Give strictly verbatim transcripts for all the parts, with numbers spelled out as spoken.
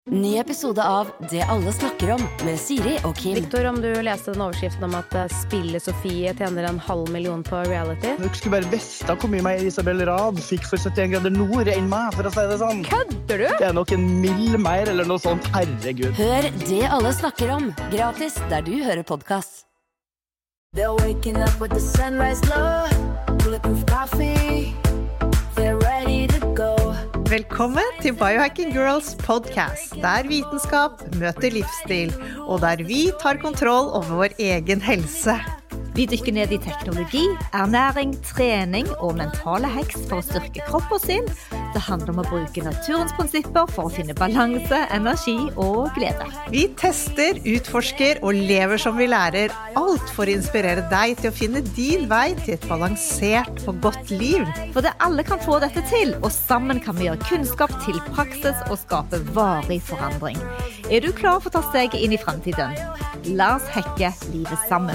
Ny episode av Det alle snakker om med Siri og Kim. Victor, om du leste den overskriften om at Spille Sofie tjener en halv million på reality? Du skulle bare visst hvor mye mer Isabel Rad fikk for syttien grader nord enn meg, for å si det sånn. Kødder du? Det er nok en mill mer eller noe sånt, herregud. Hør Det alle snakker om, gratis der du hører podcast. They're waking up with the sunrise glow, bulletproof coffee, they're ready to go. Velkommen til Biohacking Girls podcast, der vitenskap møter livsstil, og der vi tar kontroll over vår egen helse. Vi dykker ned i teknologi, ernæring, trening og mentale hacks for å styrke kropp og sinn. Det handler om å bruke naturens prinsipper for å finne balanse, energi og glede. Vi tester, utforsker og lever som vi lærer, alt for å inspirere deg til å finne din vei til et balansert og godt liv. For det alle kan få dette til, og sammen kan vi gjøre kunnskap til praksis og skape varig forandring. Er du klar for å ta steget inn i fremtiden? La oss hacke livet sammen.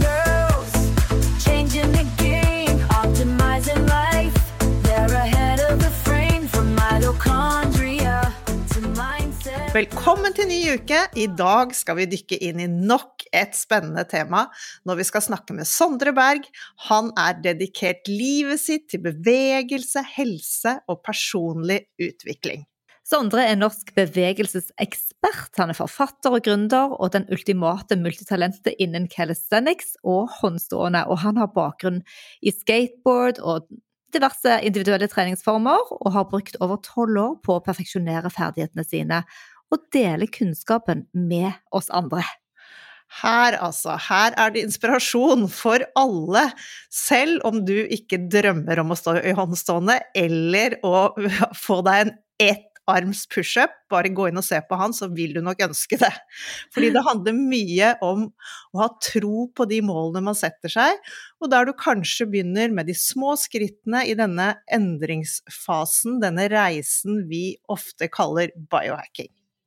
Changing the game, optimizing life, they're ahead of the frame from mitochondria to mindset. Velkommen til ny uke. I dag skal vi dykke inn i nok et spennende tema når vi skal snakke med Sondre Berg. Han er dedikert livet sitt til bevegelse, helse og personlig utvikling. Sondre er norsk bevegelsesekspert, han er forfatter og gründer, og den ultimate multitalentet innen calisthenics og håndstående, og han har bakgrunn i skateboard og diverse individuelle treningsformer, og har brukt over tolv år på å perfeksjonere ferdighetene sine, og dele kunnskapen med oss andre. Her altså, her er det inspirasjon for alle, selv om du ikke drømmer om å stå i håndstående, eller å få deg en ett arms push-up, bare gå inn og se på han, så vil du nok ønske det. Fordi det handler mye om å ha tro på de målene man setter seg, og der du kanskje begynner med de små skrittene i denne endringsfasen, denne reisen vi ofte kaller biohacking.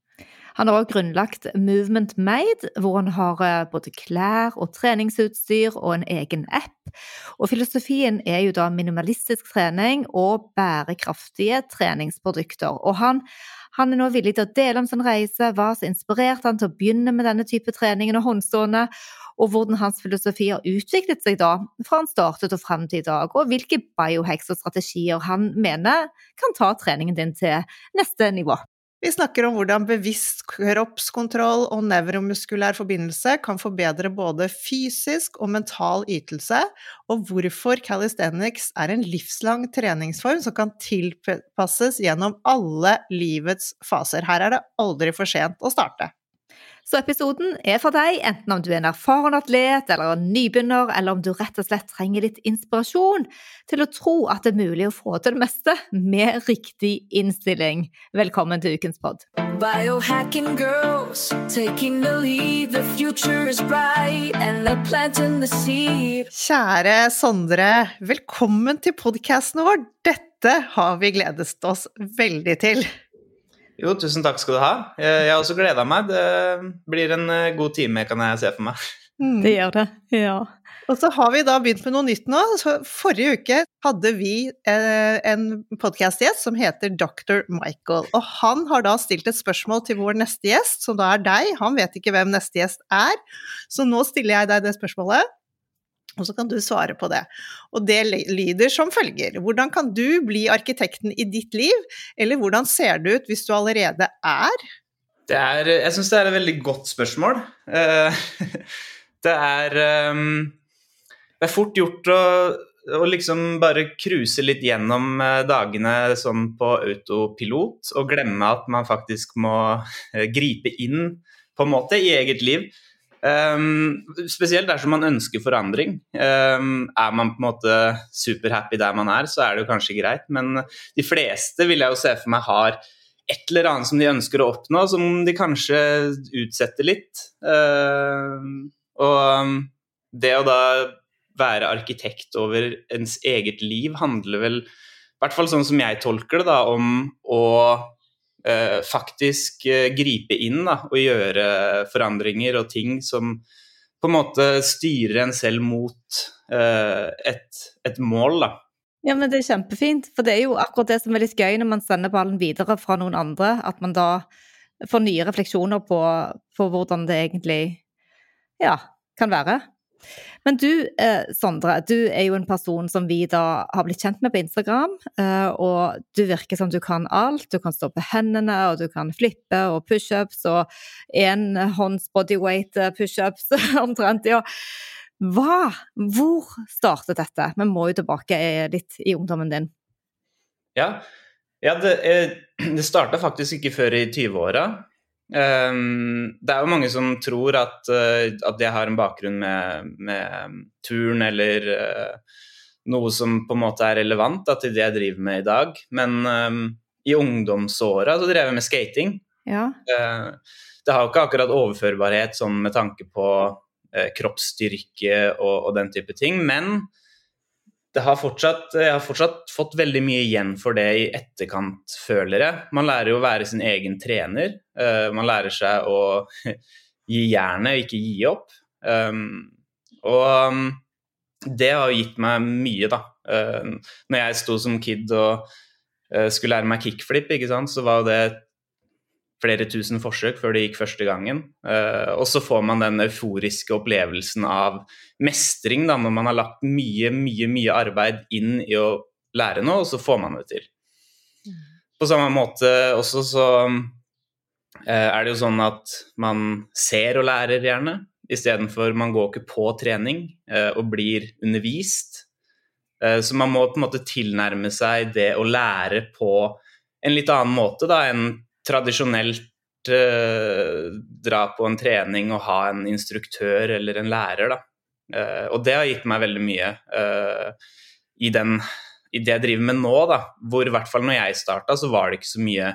Han har også grunnlagt Movement Made, hvor han har både klær og treningsutstyr og en egen app. Og filosofien er jo da minimalistisk trening og bærekraftige treningsprodukter. Og han, han er nå villig til å dele om sin reise, hva som inspirerte han til å begynne med denne type treningen og håndstående, og hvordan hans filosofi har utviklet seg da, fra han startet og frem til i dag, og hvilke biohacks og strategier han mener kan ta treningen din til neste nivå. Vi snakker om hvordan bevisst kroppskontroll og nevromuskulær forbindelse kan forbedre både fysisk og mental ytelse, og hvorfor calisthenics er en livslang treningsform som kan tilpasses gjennom alle livets faser. Her er det aldri for sent å starte. Så episoden er for deg, enten om du er en erfaren atlet, eller en nybegynner, eller om du rett og slett trenger litt inspirasjon til å tro at det er mulig å få til det meste med riktig innstilling. Velkommen til ukens podd. Biohacking girls, taking the lead, the future is bright, and they're planting the seed. Kjære Sondre, velkommen til podcasten vår. Dette har vi gledet oss veldig til. Jo, tusen takk skal du ha. Jeg har også gledet meg. Det blir en god time, kan jeg se for meg. Mm. Det gjør det, ja. Og så har vi da begynt med noe nytt nå. Så forrige uke hadde vi eh, en podcastgjest som heter doktor Michael. Og han har da stilt et spørsmål til vår neste gjest, som da er deg. Han vet ikke hvem neste gjest er. Så nå stiller jeg deg det spørsmålet. Og så kan du svare på det. Og det lyder som følger. Hvordan kan du bli arkitekten i ditt liv? Eller hvordan ser det ut hvis du allerede er? Det er jeg synes det er et veldig godt spørsmål. Det er, det er fort gjort å, å liksom bare kruse litt gjennom dagene sånn på autopilot, og glemme at man faktisk må gripe inn på en måte i eget liv. Um, spesielt dersom man ønsker forandring. Um, er man på en måte superhappy der man er, så er det jo kanskje greit, men de fleste vil jeg jo se for meg har et eller annet som de ønsker å oppnå, som de kanskje utsetter litt. Um, og det å da være arkitekt over ens eget liv handler vel, i hvert fall sånn som jeg tolker det da, om å Uh, faktisk uh, gripe inn da, og gjøre forandringer og ting som på en måte styrer en selv mot uh, et, et mål da. Ja, men det er kjempefint, for det er jo akkurat det som er litt gøy når man sender ballen videre fra noen andre, at man da får nye refleksjoner på, på hvordan det egentlig ja, kan være. Men du, eh, Sondre, du er jo en person som vi da har blitt kjent med på Instagram, eh, og du virker som du kan alt. Du kan stå på hendene, og du kan flippe og push-ups, og en hånds bodyweight push-ups omtrent, ja. Hva? Hvor startet dette? Vi må jo tilbake litt i ungdommen din. Ja, ja det, det startet faktisk ikke før i tjue-åra. Um, det er jo mange som tror at, uh, at jeg har en bakgrunn med, med turn eller uh, noe som på en måte er relevant da, til det jeg driver med i dag. Men um, i ungdomsåra så drev jeg med skating. Ja. Uh, det har jo ikke akkurat overførbarhet sånn med tanke på uh, kroppsstyrke og, og den type ting, men det har fortsatt, jeg har fortsatt fått veldig mye igjen for det i etterkant, føler jeg. Man lærer jo å være sin egen trener. Uh, man lærer seg å gi jernet, ikke gi opp. Um, og um, det har jo gitt meg mye, da. Uh, når jeg sto som kid og uh, skulle lære meg kickflip, ikke sant, så var det flere tusen forsøk før det gikk første gangen. Uh, og så får man den euforiske opplevelsen av mestring da, når man har lagt mye, mye, mye arbeid inn i å lære noe, og så får man det til. Mm. På samme måte også så uh, er det jo sånn at man ser og lærer gjerne, i stedet for man går ikke på trening uh, og blir undervist. Uh, så man må på en måte tilnærme seg det å lære på en litt annen måte da, enn tradisjonelt eh, dra på en trening og ha en instruktør eller en lærer da. Eh, og det har gitt meg veldig mye eh, i, den, i det jeg driver med nå da, hvor i hvert fall når jeg startet så var det ikke så mye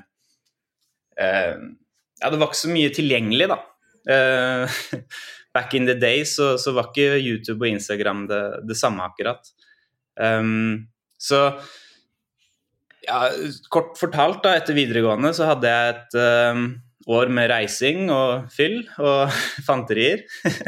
eh, ja, det var ikke så mye tilgjengelig da. Eh, back in the day så, så var ikke YouTube og Instagram det, det samme akkurat. Um, så Ja, kort fortalt da, etter videregående så hadde jeg et um, år med reising og fyll og fanterier.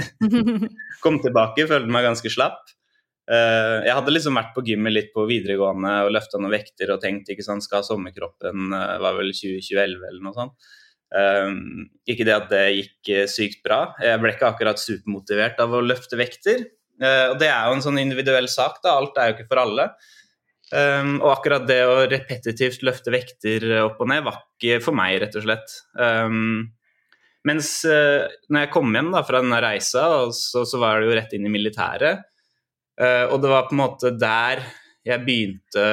Kom tilbake, følte meg ganske slapp. Uh, jeg hadde liksom vært på gymmet litt på videregående og løftet noen vekter og tenkt, ikke sant, skal ha sommerkroppen, uh, var vel tjue tjueelleve eller noe sånt. Um, ikke det at det gikk uh, sykt bra. Jeg ble ikke akkurat supermotivert av å løfte vekter. Uh, og det er jo en sånn individuell sak da, alt er jo ikke for alle. Um, og akkurat det å repetitivt løfte vekter opp og ned var ikke for meg, rett og slett. Um, mens uh, når jeg kom hjem da, fra denne reisa, så, så var det jo rett inn i militæret. Uh, og det var på en måte der jeg begynte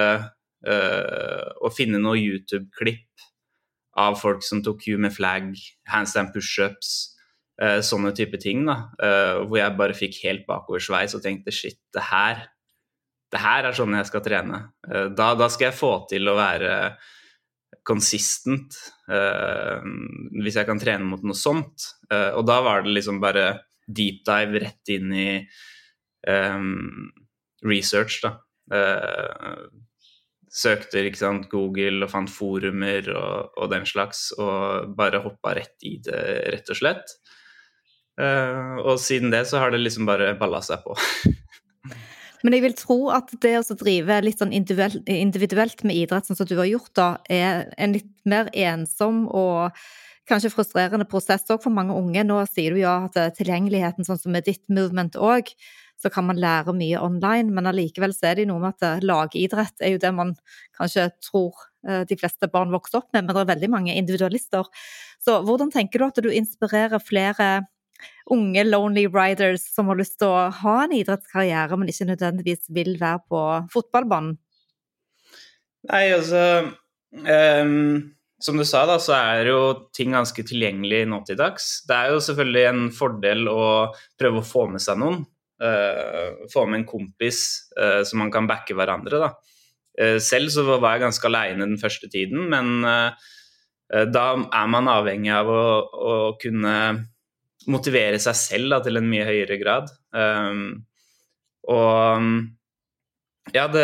uh, å finne noen YouTube-klipp av folk som tok Q med flagg, handstand push-ups, uh, sånne type ting da. Uh, hvor jeg bare fikk helt bakoversveis og tenkte, shit, det her det her er sånn jeg skal trene. Da, da skal jeg få til å være consistent, uh, hvis jeg kan trene mot noe sånt. Uh, og da var det liksom bare deep dive rett inn i um, research da. Uh, søkte, ikke sant, Google og fant forumer og, og den slags, og bare hoppet rett i det, rett og slett. Uh, og siden det så har det liksom bare ballet seg på. Men jeg vil tro at det å drive litt sånn individuelt med idrett, sånn som du har gjort da, er en litt mer ensom og kanskje frustrerende prosess også for mange unge. Nå sier du ja at tilgjengeligheten, sånn som med ditt movement også, så kan man lære mye online, men allikevel så er det noe med at lagidrett er jo det man kanskje tror de fleste barn vokser opp med, men det er veldig mange individualister. Så hvordan tenker du at du inspirerer flere unge lonely riders som har lyst til å ha en idrettskarriere, men ikke nødvendigvis vil være på fotballbanen? Nei, altså um, som du sa da, så er jo ting ganske tilgjengelig nå til dags. Det er jo selvfølgelig en fordel å prøve å få med seg noen, uh, få med en kompis uh, så man kan backe hverandre da. Uh, selv så var jeg ganske alene den første tiden, men uh, da er man avhengig av å, å kunne motivere seg selv da, til en mye høyere grad. Um, og ja, det,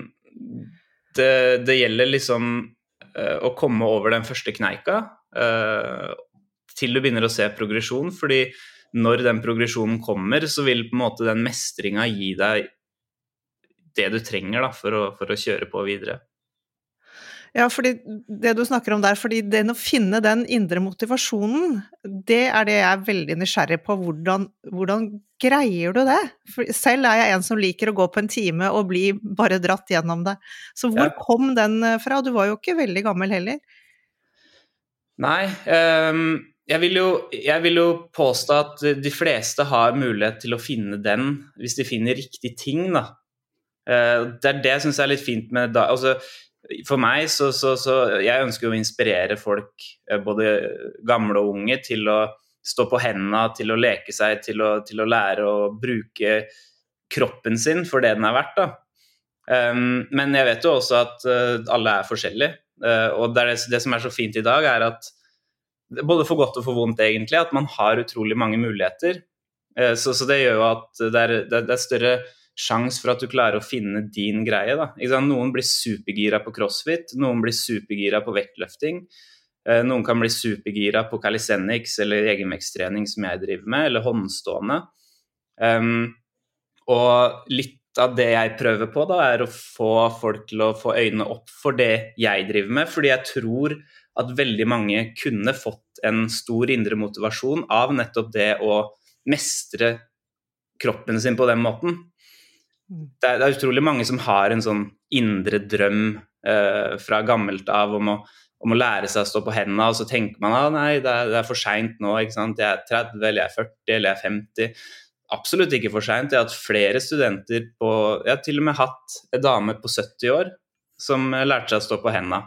det, det gjelder liksom uh, å komme over den første kneika uh, til du begynner å se progresjon, fordi når den progresjonen kommer, så vil på en måte den mestringen gi deg det du trenger da, for, å, for å kjøre på videre. Ja, fordi det du snakker om der, fordi den å finne den indre motivasjonen, det er det jeg er veldig nysgjerrig på, hvordan, hvordan greier du det? For selv er jeg en som liker å gå på en time og bli bare dratt gjennom det. Så hvor Ja. kom den fra? Du var jo ikke veldig gammel heller. Nei, ehm, jeg vil, jo, jeg vil jo påstå at de fleste har mulighet til å finne den hvis de finner riktig ting, da. Eh, Det er det jeg synes er litt fint med da, altså for meg så, så, så jeg ønsker jo å inspirere folk, eh, både gamle og unge, til å stå på hendene, til å leke seg, til å, til å lære å bruke kroppen sin for det den er verdt, da. Um, men jeg vet jo også at uh, alle er forskjellige, uh, og det, er det, det som er så fint i dag er at både for godt og for vondt egentlig, at man har utrolig mange muligheter, uh, så, så det gjør jo at det er, det, det er større sjans for at du klarer å finne din greie, da. Ikke sant? Noen blir supergira på crossfit, noen blir supergira på vektløfting, uh, noen kan bli supergira på calisthenics eller egenvektstrening som jeg driver med, eller håndstående. Um, og litt av det jeg prøver på da, er å få folk til å få øynene opp for det jeg driver med, fordi jeg tror at veldig mange kunne fått en stor indre motivasjon av nettopp det å mestre kroppen sin på den måten. Det er, det er utrolig mange som har en sånn indre drøm eh, fra gammelt av om å, om å lære seg å stå på hendene, og så tenker man, ah, nei, det er, det er for sent nå, ikke sant? Jeg er tretti, eller jeg er førti, eller jeg er femti. Absolutt ikke for sent. Jeg har hatt flere studenter på, jeg har til og med hatt en dame på sytti år som lærte seg å stå på hendene.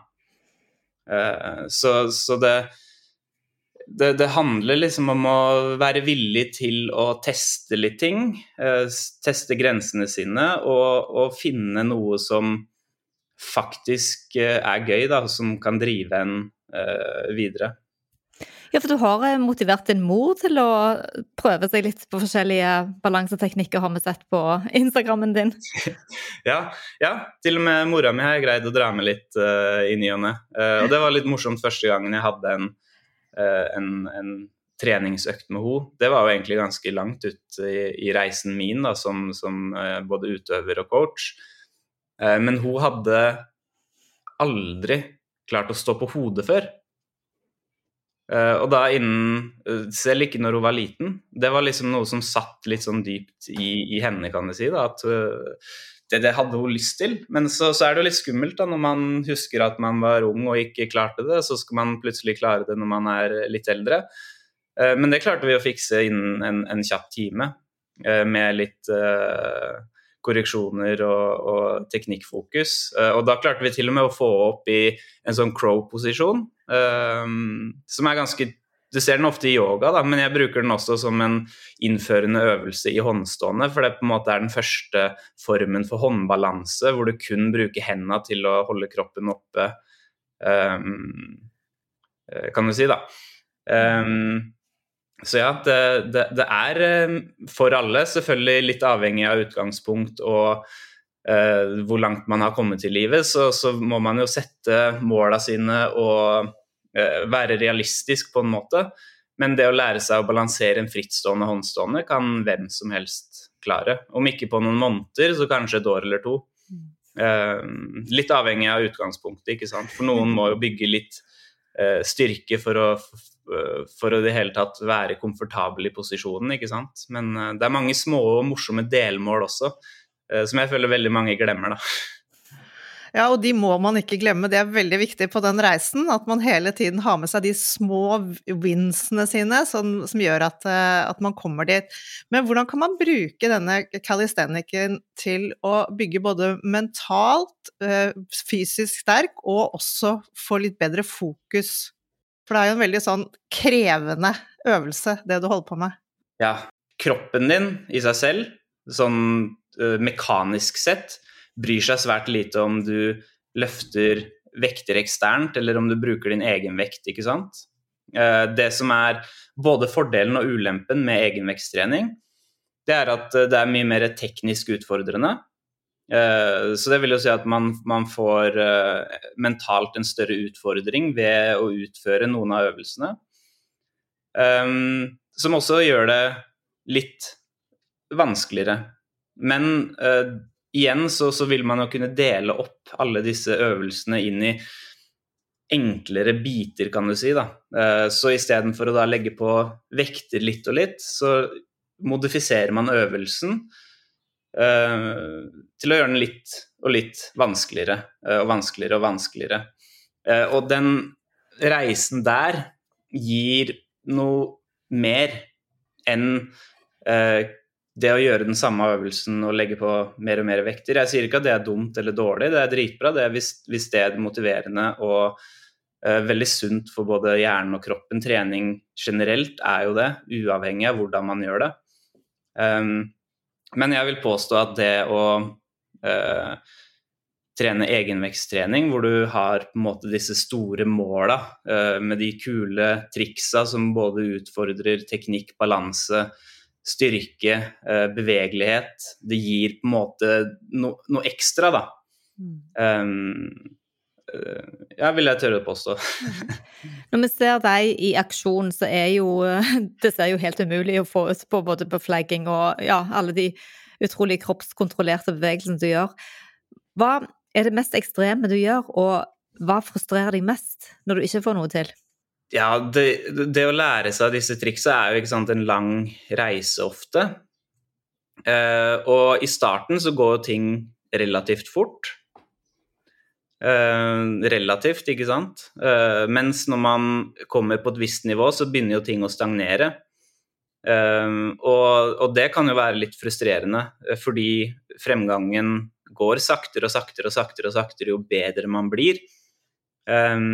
Uh, så, så det, det, det handler liksom om å være villig til å teste litt ting, uh, teste grensene sine, og, og finne noe som faktisk uh, er gøy, da, som kan drive en uh, videre. Ja, for du har motivert din mor til å prøve seg litt på forskjellige balanseteknikker, har vi sett på Instagrammen din. ja, ja, til og med mora mi har jeg greid å dra med litt uh, i ny og ne. Uh, og det var litt morsomt første gangen jeg hadde en, uh, en, en treningsøkt med henne. Det var jo egentlig ganske langt ut i, i reisen min da, som, som uh, både utøver og coach. Uh, men hun hadde aldri klart å stå på hodet før. Uh, og da innen, uh, selv ikke når hun var liten, det var liksom noe som satt litt sånn dypt i, i henne, kan jeg si, da, at uh, det, det hadde hun lyst til. Men så, så er det jo litt skummelt da, når man husker at man var ung og ikke klarte det, så skal man plutselig klare det når man er litt eldre. Uh, men det klarte vi å fikse innen en, en kjapp time, uh, med litt uh, korreksjoner og, og teknikkfokus. Uh, og da klarte vi til og med å få opp i en sånn crow-posisjon, Um, som er ganske, du ser den ofte i yoga da, men jeg bruker den også som en innførende øvelse i håndstående, for det på en måte er den første formen for håndbalanse, hvor du kun bruker hendene til å holde kroppen oppe, um, kan du si da. Um, så ja, det, det, det er for alle selvfølgelig litt avhengig av utgangspunkt og uh, hvor langt man har kommet i livet, så, så må man jo sette målene sine og være realistisk på en måte, men det å lære seg å balansere en frittstående håndstående kan hvem som helst klare. Om ikke på noen måneder, så kanskje et år eller to. Uh, litt avhengig av utgangspunktet, ikke sant? For noen må jo bygge litt uh, styrke for å, uh, for å i det hele tatt være komfortabel i posisjonen, ikke sant? Men uh, det er mange små og morsomme delmål også, uh, som jeg føler veldig mange glemmer da. Ja, og de må man ikke glemme, det er veldig viktig på den reisen, at man hele tiden har med seg de små winsene sine, som, som gjør at, at man kommer dit. Men hvordan kan man bruke denne calistheniken til å bygge både mentalt, fysisk sterk, og også få litt bedre fokus? For det er jo en veldig sånn krevende øvelse, det du holder på med. Ja, kroppen din i seg selv, sånn uh, mekanisk sett, bryr seg svært lite om du løfter vekter eksternt, eller om du bruker din egen vekt, ikke sant? Det som er både fordelen og ulempen med egenvektstrening, det er at det er mye mer teknisk utfordrende. Så det vil jo si at man, man får mentalt en større utfordring ved å utføre noen av øvelsene, som også gjør det litt vanskeligere. Men igjen så, så vil man jo kunne dele opp alle disse øvelsene inn i enklere biter, kan du si da. Eh, så i stedet for å da legge på vekter litt og litt, så modifiserer man øvelsen eh, til å gjøre den litt og litt vanskeligere, eh, og vanskeligere og vanskeligere. Eh, og den reisen der gir noe mer enn eh, det å gjøre den samme øvelsen og legge på mer og mer vekter. Jeg sier ikke at det er dumt eller dårlig, det er dritbra, det er hvis, hvis det er motiverende og uh, veldig sunt for både hjernen og kroppen. Trening generelt er jo det, uavhengig av hvordan man gjør det. Um, men jeg vil påstå at det å uh, trene egenveksttrening, hvor du har på en måte disse store måla uh, med de kule triksa som både utfordrer teknikk, balanse, styrke, bevegelighet, det gir på en måte no, noe ekstra da. Um, ja, vil jeg tørre å påstå. Når vi ser deg i aksjon, så er jo, det ser jo helt umulig å få ut på både på flagging og ja, alle de utrolig kroppskontrollerte bevegelsene du gjør. Hva er det mest ekstreme du gjør, og hva frustrerer deg mest når du ikke får noe til? Ja, det, det å lære seg disse triksa er jo ikke sant, en lang reise ofte. Eh, og i starten så går ting relativt fort. Eh, relativt, ikke sant? Eh, mens når man kommer på et visst nivå, så begynner jo ting å stagnere. Eh, og, og det kan jo være litt frustrerende, fordi fremgangen går saktere og saktere og saktere og saktere jo bedre man blir. Eh,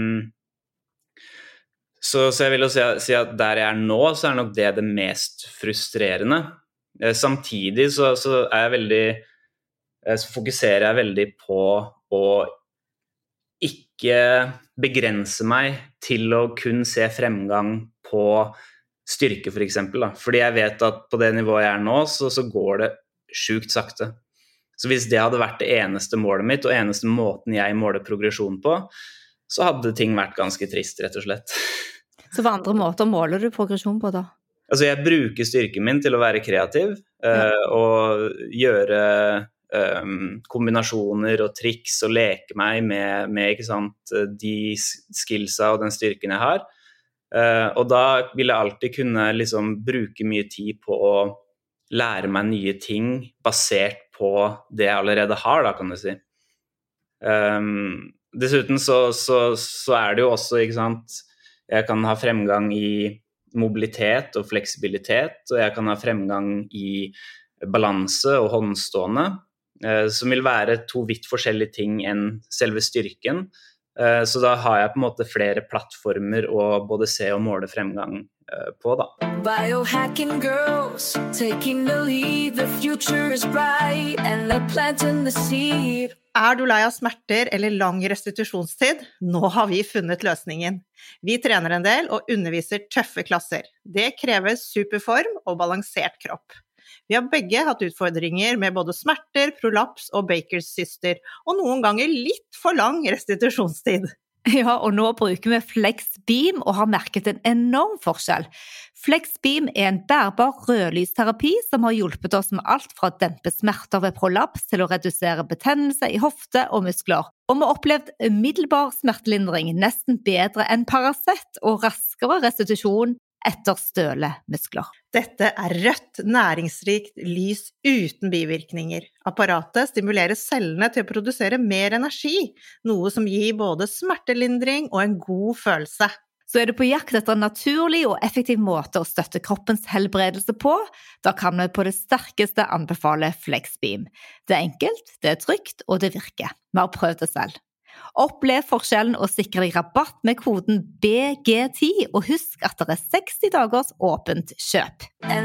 Så, så jeg vil jo si, si at der jeg er nå, så er nok det det mest frustrerende. Eh, samtidig så, så er jeg veldig, eh, så fokuserer jeg veldig på å ikke begrense meg til å kun se fremgang på styrke for eksempel da. Fordi jeg vet at på det nivået jeg er nå, så, så går det sjukt sakte. Så hvis det hadde vært det eneste målet mitt, og eneste måten jeg måler progresjon på, så hadde ting vært ganske trist, rett og slett. Så hva andre måter måler du progresjon på da? Altså, jeg bruker styrken min til å være kreativ, ja. uh, og gjøre um, kombinasjoner og triks og leke meg med, med ikke sant, de skillsa og den styrken jeg har. Uh, og da vil jeg alltid kunne liksom bruke mye tid på å lære meg nye ting basert på det jeg allerede har, da, kan du si. Um, Dessuten så, så, så er det jo også, ikke sant, jeg kan ha fremgang i mobilitet og fleksibilitet, og jeg kan ha fremgang i balanse og håndstående, eh, som vil være to vidt forskjellige ting enn selve styrken. Eh, så da har jeg på en måte flere plattformer å både se og måle fremgang eh, på da. Biohacking girls, taking the lead, the future is bright, and they're planting the seed. Er du lei av smerter eller lang restitusjonstid? Nå har vi funnet løsningen. Vi trener en del og underviser tøffe klasser. Det krever superform og balansert kropp. Vi har begge hatt utfordringer med både smerter, prolaps og Bakers syster, og noen ganger litt for lang restitusjonstid. Ja, og nå bruker vi FlexBeam og har merket en enorm forskjell. FlexBeam er en bærbar rødlysterapi som har hjulpet oss med alt fra å dempe smerter ved prolaps til å redusere betennelse i hofte og muskler. Og vi har opplevd umiddelbar smertelindring, nesten bedre enn Paracet og raskere restitusjon etter støle muskler. Dette er rødt, næringsrikt lys uten bivirkninger. Apparatet stimulerer cellene til å produsere mer energi, noe som gir både smertelindring og en god følelse. Så er du på jakt etter en naturlig og effektiv måte å støtte kroppens helbredelse på, da kan vi på det sterkeste anbefale FlexBeam. Det er enkelt, det er trygt, og det virker. Vi har prøvd det selv. Opplev forskjellen og sikre deg rabatt med koden B G ti, og husk at det er seksti dagers åpent kjøp.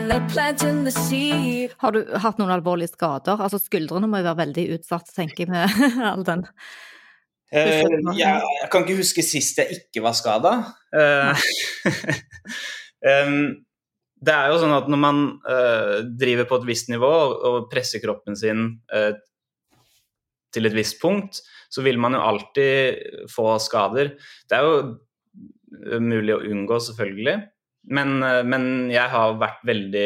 Har du hatt noen alvorlige skader? Altså skuldrene må jo være veldig utsatt, tenker jeg, med all den. Uh, ja, jeg kan ikke huske sist jeg ikke var skadet. Uh, um, det er jo sånn at når man uh, driver på et visst nivå og presser kroppen sin uh, til et visst punkt, så vil man jo alltid få skader. Det er jo mulig å unngå, selvfølgelig. Men, men jeg har vært veldig,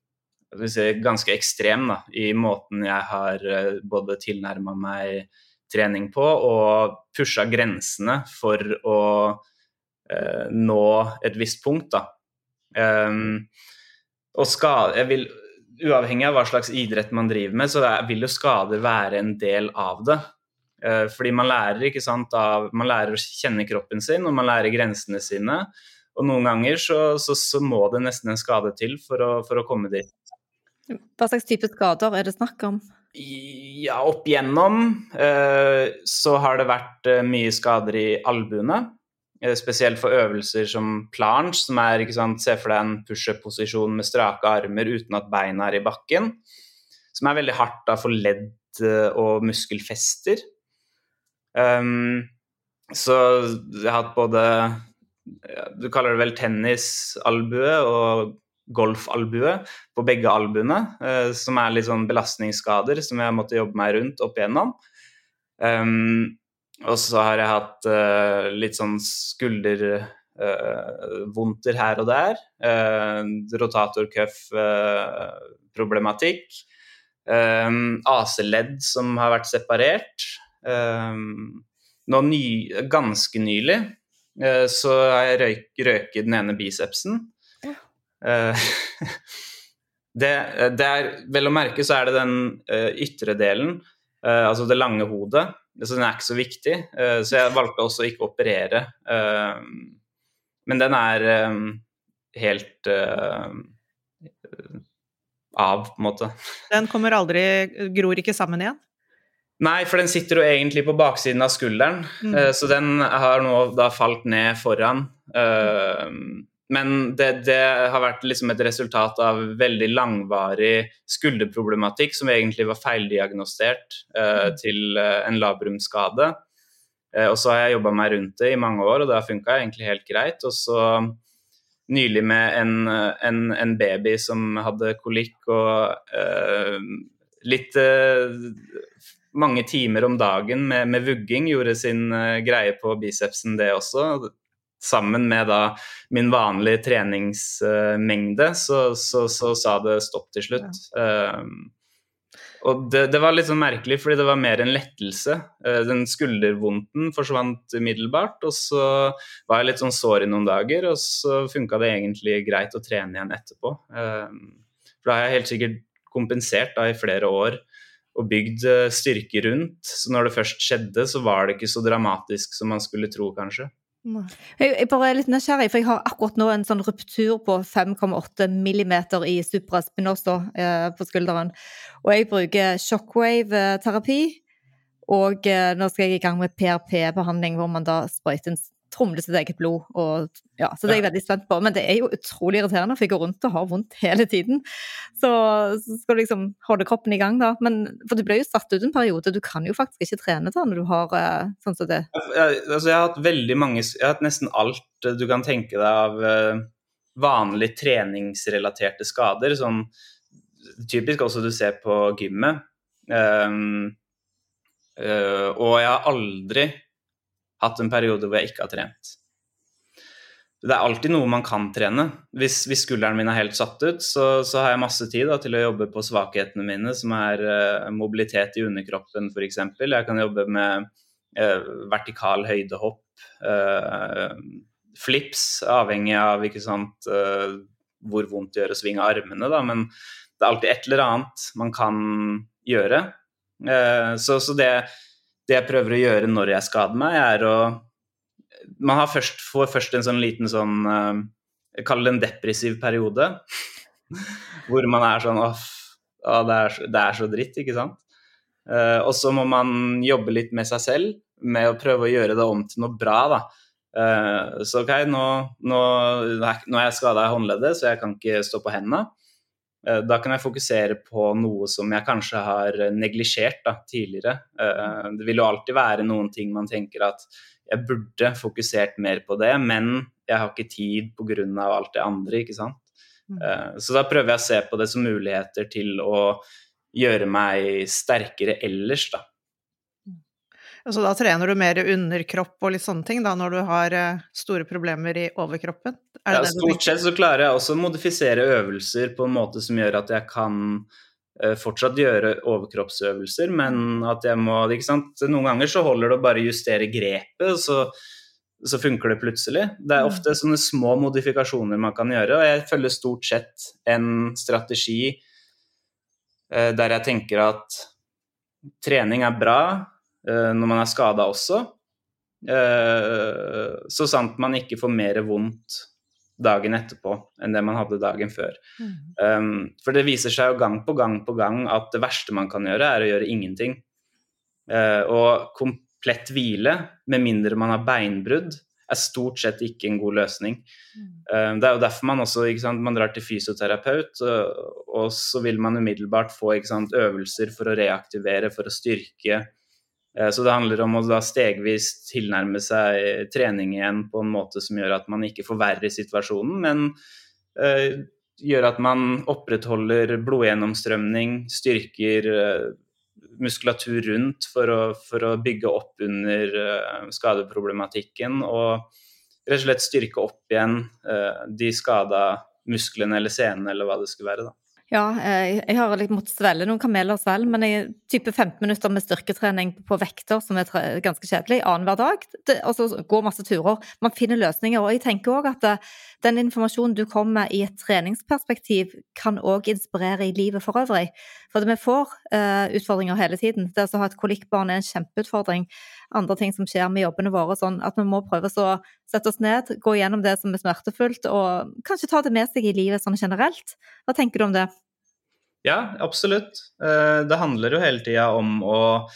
jeg vil si, ganske ekstrem da, i måten jeg har både tilnærmet meg styrketrening på og pusha grensene for å uh, nå et visst punkt da. Um, og skade, jeg vil, uavhengig av hva slags idrett man driver med, så er, vil jo skader være en del av det. Uh, fordi man lærer, ikke sant, av, man lærer å kjenne kroppen sin, og man lærer grensene sine, og noen ganger så, så, så må det nesten en skade til for å, for å komme dit. Hva slags type skader er det snakk om? Ja, opp igjennom uh, så har det vært uh, mye skader i albuene, spesielt for øvelser som planche, som er, ikke sant, se for deg en push-up-posisjon med strake armer uten at beina er i bakken, som er veldig hardt da for ledd og muskelfester. Um, så jeg har hatt både, ja, du kaller det vel tennisalbue og golfalbue på begge albuene, uh, som er litt sånn belastningsskader som jeg måtte jobbe meg rundt opp igjennom. Um, Og så har jeg hatt uh, litt sånn skuldervondter uh, her og der, uh, rotatorkøff-problematikk, uh, um, A C-ledd som har vært separert. Um, nå ny, ganske nylig uh, så har jeg røyk, røyket den ene bicepsen. Uh, det, det er, vel å merke så er det den uh, ytre delen, uh, altså det lange hodet, så den er ikke så viktig, så jeg valgte også ikke å operere, men den er helt av, på en måte. Den kommer aldri, gror ikke sammen igjen? Nei, for den sitter jo egentlig på baksiden av skulderen, mm. så den har nå da falt ned foran, men det, det har vært liksom et resultat av veldig langvarig skulderproblematikk som egentlig var feildiagnostert uh, til uh, en labrumskade. Uh, og så har jeg jobbet meg rundt det i mange år, og det har funket egentlig helt greit. Og så nylig med en, en, en baby som hadde kolikk og uh, litt uh, mange timer om dagen med, med vugging gjorde sin uh, greie på bicepsen det også. Sammen med da min vanlige treningsmengde, så, så, så sa det stopp til slutt. Ja. Um, og det, det var litt sånn merkelig, fordi det var mer en lettelse. Uh, den skuldervondten forsvant middelbart, og så var jeg litt sånn sår i noen dager, og så funket det egentlig greit å trene igjen etterpå. Um, for da har jeg helt sikkert kompensert da i flere år, og bygd styrke rundt, så når det først skjedde, så var det ikke så dramatisk som man skulle tro, kanskje. Jeg, jeg bare er litt nysgjerrig, for jeg har akkurat nå en sånn ruptur på fem komma åtte millimeter i supraspinosa eh, på skulderen, og jeg bruker shockwave-terapi, og eh, nå skal jeg i gang med P R P-behandling, hvor man da sprøyter en tromle sitt eget blod, og ja, så det er jeg veldig spent på, men det er jo utrolig irriterende, for jeg går rundt og har vondt hele tiden, så, så skal du liksom holde kroppen i gang da, men for du ble jo satt ut en periode, du kan jo faktisk ikke trene da, når du har uh, sånn som det. Jeg, altså jeg har hatt veldig mange, jeg har hatt nesten alt du kan tenke deg av uh, vanlige treningsrelaterte skader, sånn typisk også du ser på gymmet, um, uh, og jeg har aldri hatt en periode hvor jeg ikke har trent. Det er alltid noe man kan trene. Hvis, hvis skulderen min er helt satt ut, så, så har jeg masse tid da, til å jobbe på svakhetene mine, som er uh, mobilitet i underkroppen for eksempel. Jeg kan jobbe med uh, vertikal høydehopp, uh, flips, avhengig av ikke sant, uh, hvor vondt det gjør å svinge armene, da, men det er alltid et eller annet man kan gjøre. Uh, så, så det Det jeg prøver å gjøre når jeg skader meg, er å man har først, får først en sånn liten sånn jeg kaller det en depressiv periode hvor man er sånn åh, åh det, er, det er så dritt, ikke sant? Uh, og så må man jobbe litt med seg selv med å prøve å gjøre det om til noe bra da. Uh, så ok, nå, nå, nå er jeg skadet i håndleddet, så jeg kan ikke stå på hendene. Da kan jeg fokusere på noe som jeg kanskje har neglisjert da, tidligere. Det vil jo alltid være noen ting man tenker at jeg burde fokusert mer på det, men jeg har ikke tid på grunn av alt det andre, ikke sant? Så da prøver jeg å se på det som muligheter til å gjøre meg sterkere ellers da. Så da trener du mer underkropp og litt sånne ting da, når du har store problemer i overkroppen? Er det ja, det stort sett så klarer jeg også å modifisere øvelser på en måte som gjør at jeg kan uh, fortsatt gjøre overkroppsøvelser, men at jeg må, ikke sant? Noen ganger så holder det å bare justere grepet, så, så funker det plutselig. Det er ofte sånne små modifikasjoner man kan gjøre, og jeg følger stort sett en strategi uh, der jeg tenker at trening er bra uh, når man er skadet også, uh, så sant man ikke får mer vondt dagen etterpå enn det man hadde dagen før. Mm. Um, for det viser seg jo gang på gang på gang at det verste man kan gjøre er å gjøre ingenting. Uh, og komplett hvile, med mindre man har beinbrudd, er stort sett ikke en god løsning. Mm. Uh, det er jo derfor man også, ikke sant, man drar til fysioterapeut, og, og så vil man umiddelbart få, ikke sant, øvelser for å reaktivere, for å styrke. Så det handler om å da stegvis tilnærme seg trening igjen på en måte som gjør at man ikke forverrer situasjonen, men uh, gjør at man opprettholder blodgjennomstrømning, styrker uh, muskulatur rundt for å, for å bygge opp under uh, skadeproblematikken, og rett og slett styrke opp igjen uh, de skada musklene eller senene eller hva det skulle være da. Ja, jeg, jeg har liksom måttet svelge noen kameler selv, men jeg type femten minutter med styrketrening på vekter som er tre, ganske kjedelig, annen hver dag, det, og så går masse turer. Man finner løsninger, og jeg tenker også at det, den informasjonen du kommer med i et treningsperspektiv kan også inspirere i livet for øvrig. For vi får uh, utfordringer hele tiden. Det å ha et kolikkbarn er en kjempeutfordring. Andre ting som skjer med jobbene våre, sånn at vi må prøve å sette oss ned, gå gjennom det som er smertefullt, og kanskje ta det med seg i livet sånn generelt. Hva tenker du om det? Ja, absolutt. Det handler jo hele tiden om å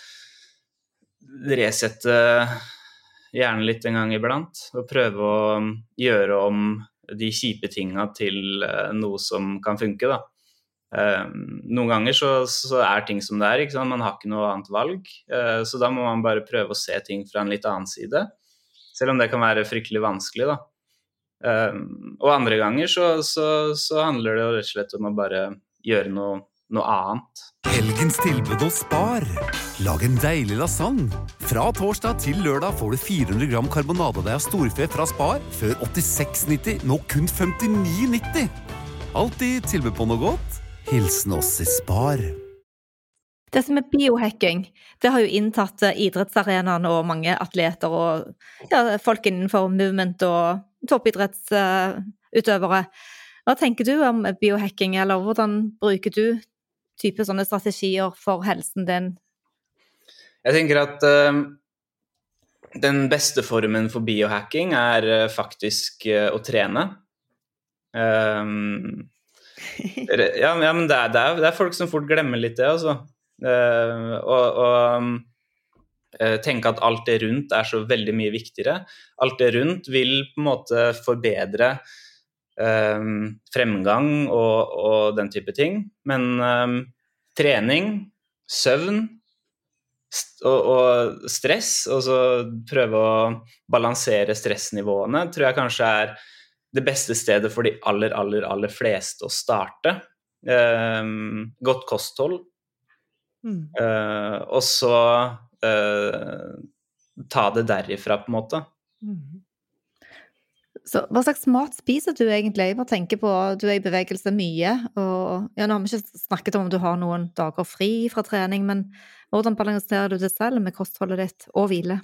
resette hjernen litt en gang iblant, og prøve å gjøre om de kjipe tingene til noe som kan funke da. Noen ganger så, så er ting som det er, ikke sant? Man har ikke noe annet valg, så da må man bare prøve å se ting fra en litt annen side, selv om det kan være fryktelig vanskelig da. Og andre ganger så, så, så handler det jo rett og slett om å bare gjøre noe, noe annet. Helgens tilbud hos Spar. Lag en deilig lasagne. Fra torsdag til lørdag får du fire hundre gram karbonadedeig av storfe fra Spar, før åttiseks nitti, nå kun femtini nitti. Alltid tilbud på noe godt. Hilsen oss i Spar. Det som er biohacking, det har jo inntatt idrettsarenaen og mange atleter og ja, folk innenfor movement og toppidrettsutøvere. Hva tenker du om biohacking, eller hvordan bruker du type sånne strategier for helsen din? Jeg tenker at uh, den beste formen for biohacking er uh, faktisk uh, å trene. Um, ja, ja, men det er, det, er, det er folk som fort glemmer litt det, altså. Uh, og og um, tenke at alt det rundt er så veldig mye viktigere. Alt det rundt vil på en måte forbedre Um, fremgang og, og den type ting, men um, trening, søvn st- og, og stress, og så prøve å balansere stressnivåene, tror jeg kanskje er det beste stedet for de aller, aller, aller fleste å starte. Um, godt kosthold, mm. uh, og så uh, ta det derifra på en måte. Mm. Så hva slags mat spiser du egentlig? Jeg må tenke på, du er i bevegelse mye, og ja, nå har vi ikke snakket om om du har noen dager fri fra trening, men hvordan balanserer du det selv med kostholdet ditt og hvile?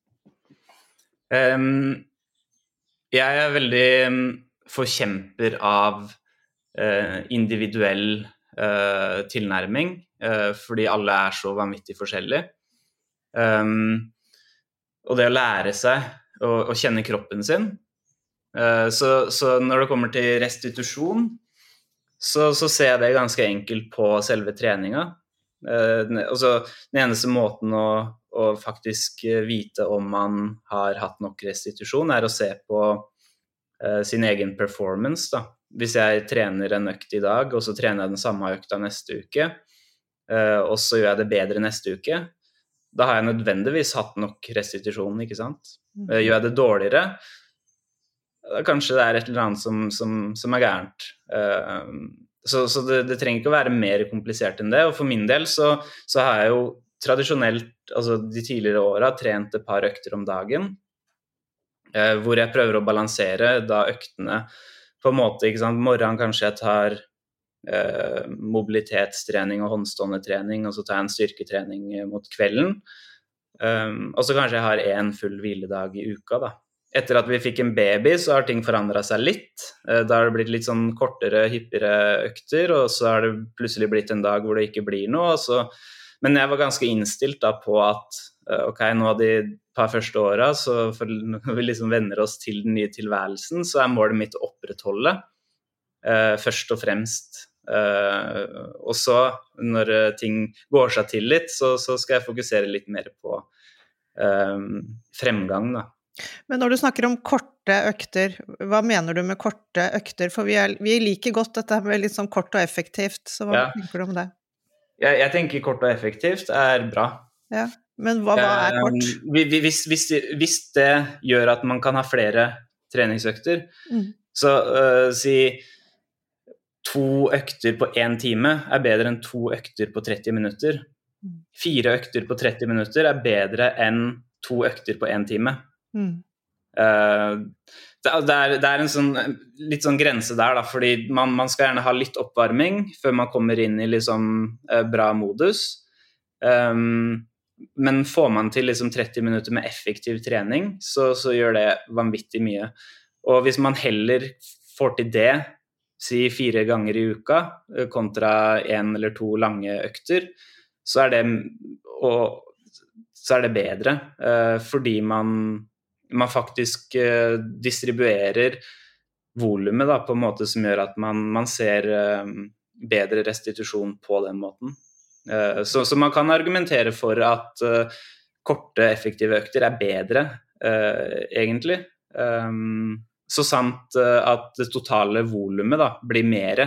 Um, jeg er veldig um, forkjemper av uh, individuell uh, tilnærming, uh, fordi alle er så vanvittig forskjellige. Um, og det å lære seg å, å kjenne kroppen sin, Så, så når det kommer til restitusjon, så, så ser jeg det ganske enkelt på selve treninga. Eh, altså, den eneste måten å, å faktisk vite om man har hatt nok restitusjon er å se på eh, sin egen performance. Da. Hvis jeg trener en økt i dag, og så trener jeg den samme økta neste uke, eh, og så gjør jeg det bedre neste uke, da har jeg nødvendigvis hatt nok restitusjon, ikke sant? Eh, gjør jeg det dårligere, kanskje det er et eller annet som, som, som er gærent. Uh, så så det, det trenger ikke å være mer komplisert enn det, og for min del så, så har jeg jo tradisjonelt, altså de tidligere årene, trent et par økter om dagen, uh, hvor jeg prøver å balansere da øktene på en måte, ikke sant, morgenen kanskje jeg tar eh, mobilitetstrening og håndstående trening, og så tar jeg en styrketrening mot kvelden. Um, og så kanskje jeg har en full hviledag i uka da. Etter at vi fikk en baby så har ting forandret seg litt. Uh, da har det blitt litt sånn kortere, hyppigere økter, og så har det plutselig blitt en dag hvor det ikke blir noe. Og så, men jeg var ganske innstilt da på at uh, ok, nå de par første årene, så for, når vi liksom venner oss til den nye tilværelsen, så er målet mitt å opprettholde uh, først og fremst. Uh, og så når uh, ting går seg til litt, så, så skal jeg fokusere litt mer på uh, fremgang da. Men når du snakker om korte økter, hva mener du med korte økter? For vi, er, vi liker godt dette med litt sånn kort og effektivt, så hva ja. tenker du om det? Jeg, jeg tenker kort og effektivt er bra. Ja, men hva, hva er kort? Uh, hvis, hvis, hvis det gjør at man kan ha flere treningsøkter, mm. så uh, si to økter på en time er bedre enn to økter på tretti minutter. Fire økter på tretti minutter er bedre enn to økter på en time. Mm. Uh, det, er, det er en sånn, litt sånn grense der da, fordi man, man skal gjerne ha litt oppvarming før man kommer inn i liksom uh, bra modus. Um, men får man til liksom tretti minutter med effektiv trening, så, så gjør det vanvittig mye. Og hvis man heller får til det, si fire ganger i uka, kontra en eller to lange økter, så er det, og, så er det bedre, eh, fordi man, man faktisk eh, distribuerer volumet da, på en måte som gjør at man, man ser eh, bedre restitusjon på den måten. Eh, så, så man kan argumentere for at eh, korte, effektive økter er bedre, eh, egentlig. Um, så sant at det totale volumet da blir mere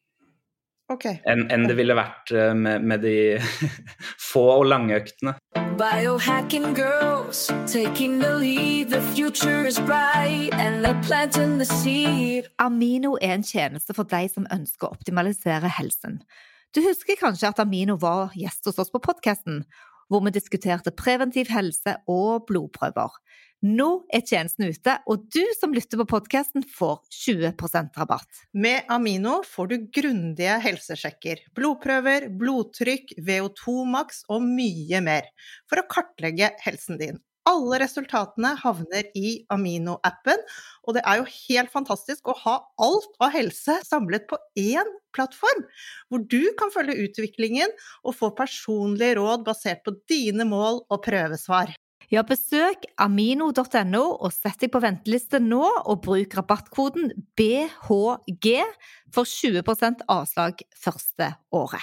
okay. enn en det ville vært med, med de få og lange øktene. Biohacking girls taking the lead, the future is bright and they're planting the seed. Amino er en tjeneste for deg som ønsker å optimalisere helsen. Du husker kanskje at Amino var gjest hos oss på podcasten, hvor vi diskuterte preventiv helse og blodprøver. Nå er tjenesten ute, og du som lytter på podcasten får tjue prosent rabatt. Med Amino får du grundige helsesjekker, blodprøver, blodtrykk, V O to max og mye mer, for å kartlegge helsen din. Alle resultatene havner i Amino-appen, og det er jo helt fantastisk å ha alt av helse samlet på én plattform, hvor du kan følge utviklingen og få personlige råd basert på dine mål og prøvesvar. Ja, besøk amino punktum no og sett deg på venteliste nå og bruk rabattkoden B H G for tjue prosent avslag første året.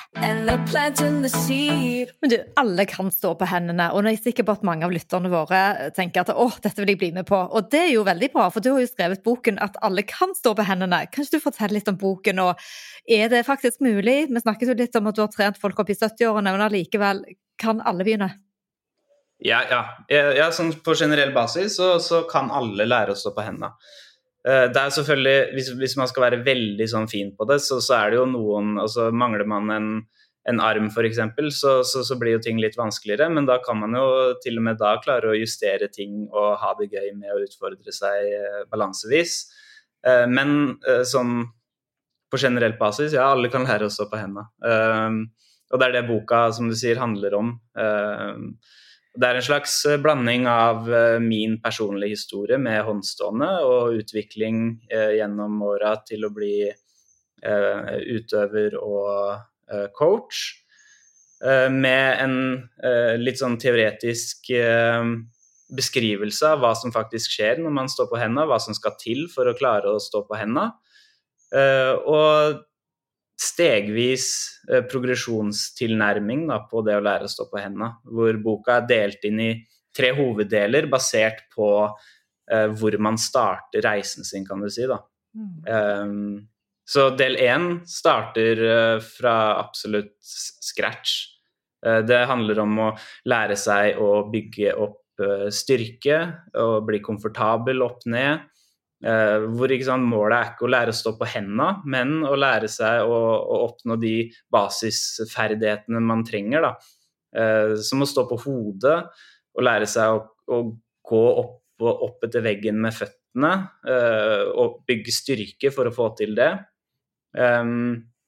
Men du, alle kan stå på hendene, og nå er jeg sikker på at mange av lytterne våre tenker at åh, dette vil jeg bli med på. Og det er jo veldig bra, for du har jo skrevet boken at alle kan stå på hendene. Kan ikke du fortelle litt om boken, og er det faktisk mulig? Vi snakket jo litt om at du har trent folk opp i sytti-årene, men allikevel kan alle begynne. Ja, ja. ja sånn på generell basis så, så kan alle lære å stå på hendene. Det er selvfølgelig, hvis, hvis man skal være veldig sånn fin på det, så, så er det jo noen, altså mangler man en, en arm for eksempel, så, så, så blir jo ting litt vanskeligere, men da kan man jo til og med da klare å justere ting og ha det gøy med å utfordre seg balansevis. Men sånn på generell basis, ja, alle kan lære å stå på hendene. Og det er det boka, som du sier, handler om. Det er en slags blanding av min personlige historie med håndstående og utvikling eh, gjennom året til å bli eh, utøver og eh, coach, eh, med en eh, litt sånn teoretisk eh, beskrivelse av hva som faktisk skjer når man står på hendene, hva som skal til for å klare å stå på hendene, eh, og stegvis eh, progresjonstilnærming da, på det å lære å stå på hendene, hvor boka er delt inn i tre hoveddeler basert på eh, hvor man starter reisen sin, kan du si da. Mm. Um, så del én starter uh, fra absolutt scratch. Uh, det handler om å lære seg å bygge opp uh, styrke og bli komfortabel opp ned. Uh, hvor ikke sant, målet er ikke å lære å stå på hendene, men å lære seg å, å oppnå de basisferdighetene man trenger da. Uh, som å stå på hodet og lære seg å, å gå opp og opp etter veggen med føttene uh, og bygge styrke for å få til det. Um,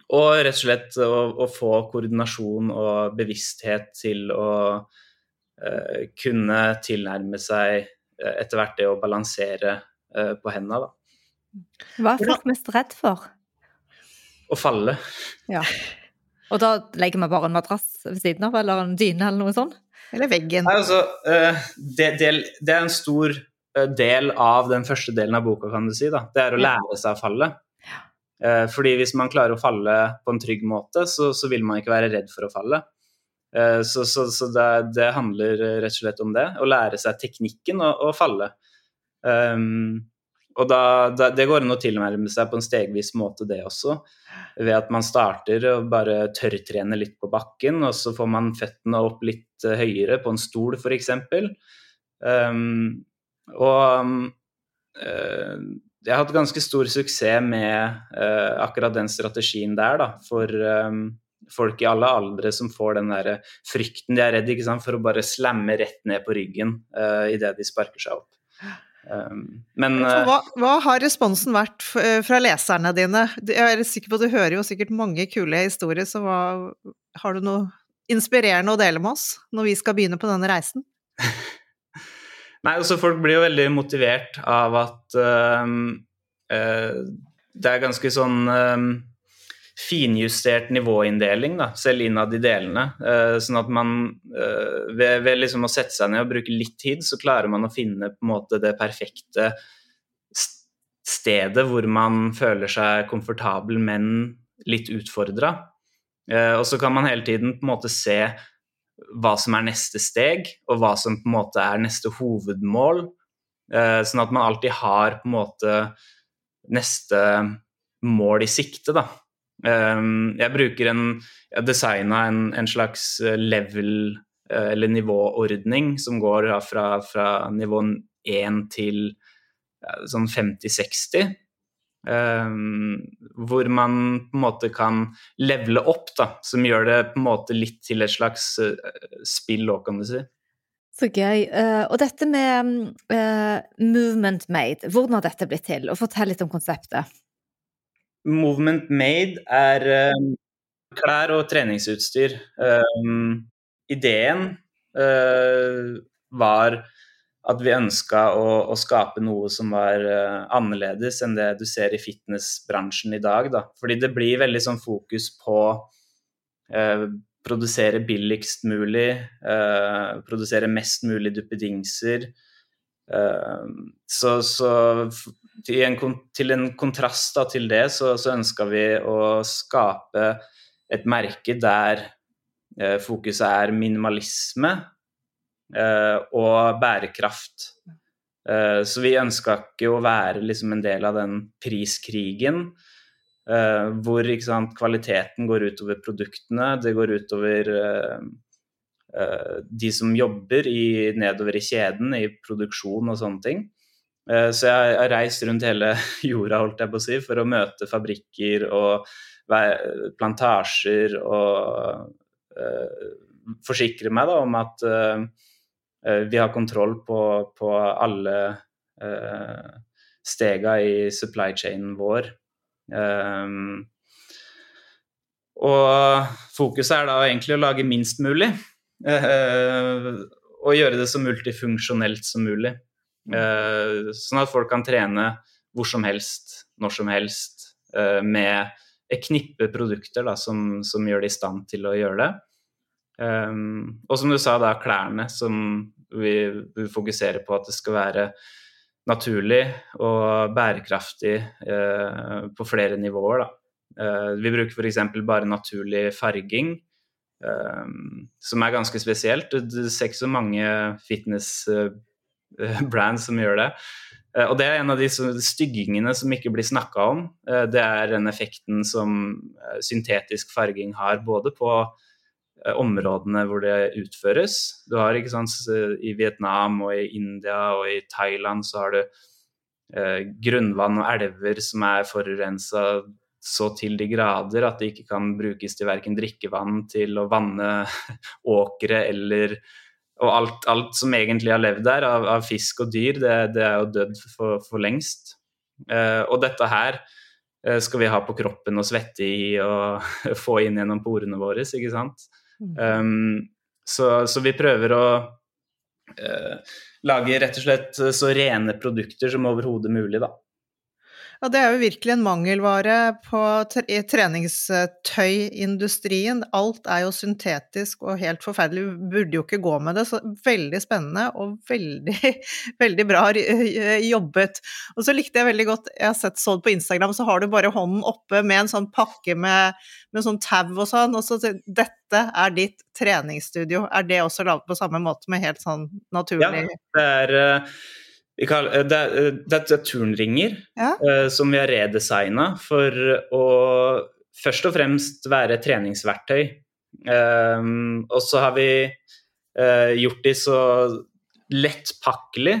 og rett og slett å, å få koordinasjon og bevissthet til å uh, kunne tilnærme seg uh, etter hvert det å balansere uh, på hendene. Da. Hva er folk mest redd for? Å falle. Ja. Og da legger man bare en madrass ved siden av, eller en dyne eller noe sånt? Eller veggen. Nei, altså, uh, det, det, det er en stor uh, del av den første delen av boka, kan du si. Da. Det er å lære seg å falle. Uh, fordi hvis man klarer å falle på en trygg måte, så, så vil man ikke være redd for å falle. Uh, så så, så det, det handler rett og slett om det, å lære seg teknikken og, og falle. Um, og da, da, det går an å tilnærme seg på en stegvis måte det også, ved at man starter og bare tørrtrene litt på bakken, og så får man føttene opp litt uh, høyere på en stol for eksempel. Um, og uh, jeg har hatt ganske stor suksess med uh, akkurat den strategien der, da, for um, folk i alle aldre som får den der frykten de er redd, ikke sant, for å bare slamme rett ned på ryggen uh, i det de sparker seg opp. Um, men uh, hva, hva har responsen vært fra leserne dine? Jeg er sikker på at du hører jo sikkert mange kule historier, så hva, har du noe inspirerende å dele med oss når vi skal begynne på denne reisen? Nei, altså folk blir jo veldig motivert av at uh, uh, det er ganske sånn uh, finjustert nivåinndeling, da, selv innad i delene. Uh, sånn at man uh, ved, ved liksom å sette seg ned og bruke litt tid, så klarer man å finne på en måte det perfekte stedet hvor man føler seg komfortabel, men litt utfordret. Uh, og så kan man hele tiden på en måte se hva som er neste steg, og hva som på en måte er neste hovedmål, eh, sånn at man alltid har på en måte neste mål i sikte, da. Eh, jeg bruker en, jeg designet en, en slags level, eh, eller nivåordning, som går da, fra, fra nivå én til ja, sånn femti seksti, Um, hvor man på en måte kan levele opp, da, som gjør det på en måte litt til et slags uh, spill også, kan du si. Så gøy. Uh, og dette med uh, Movement Made, hvordan har dette blitt til? Og fortell litt om konseptet. Movement Made er um, klær og treningsutstyr. Um, ideen uh, var at vi ønsket å, å skape noe som var uh, annerledes enn det du ser i fitnessbransjen i dag, da. Fordi det blir veldig sånn fokus på uh, produsere billigst mulig, uh, produsere mest mulig duppedingser. Uh, så, så til en, til en kontrast da, til det, så, så ønsket vi å skape et merke der uh, fokuset er minimalisme, Uh, og bærekraft. Uh, så vi ønsket ikke å være liksom, en del av den priskrigen, uh, hvor ikke sant, kvaliteten går utover produktene, det går utover uh, uh, de som jobber i, nedover i kjeden, i produksjon og sånne ting. Uh, så jeg har reist rundt hele jorda, holdt jeg på å si, for å møte fabrikker og plantasjer og uh, forsikre meg da, om at uh, vi har kontroll på, på alle uh, stega i supply chainen vår. Um, og fokuset er da egentlig å lage minst mulig, uh, og gjøre det så multifunksjonelt som mulig. Uh, sånn at folk kan trene hvor som helst, når som helst, uh, med et knippe produkter da, som, som gjør det i stand til å gjøre det. Um, og som du sa da, klærne som vi, vi fokuserer på at det skal være naturlig og bærekraftig uh, på flere nivåer da. Uh, vi bruker for eksempel bare naturlig farging, uh, som er ganske spesielt. Du ser ikke så mange fitness uh, brands som gjør det. Uh, og det er en av de styggingene som ikke blir snakket om. Uh, det er den effekten som uh, syntetisk farging har, både på områdene hvor det utføres. Du har ikke sant, i Vietnam og i India og i Thailand så har du eh, grunnvann og elver som er forurenset så til de grader at det ikke kan brukes til hverken drikkevann, til å vanne åkre eller og alt, alt som egentlig har levd der av, av fisk og dyr, det, det er jo dødd for, for lengst. Eh, og dette her skal vi ha på kroppen og svette i og få inn gjennom porene våre, ikke sant? Um, så, så vi prøver å uh, lage rett og slett så rene produkter som overhodet mulig, da. Ja, det er jo virkelig en mangelvare på tre- treningstøyindustrien. Alt er jo syntetisk og helt forferdelig. Vi burde jo ikke gå med det, så veldig spennende og veldig, veldig bra jobbet. Og så likte jeg veldig godt, jeg har sett sånn på Instagram, så har du bare hånden oppe med en sånn pakke med, med sånn tau og sånn, og så dette er ditt treningsstudio. Er det også laget på samme måte med helt sånn naturlig? Ja, det er... Uh... Kaller, det, er, det er turnringer ja. uh, som vi har redesignet for å først og fremst være treningsverktøy. Um, og så har vi uh, gjort de så lettpakkelig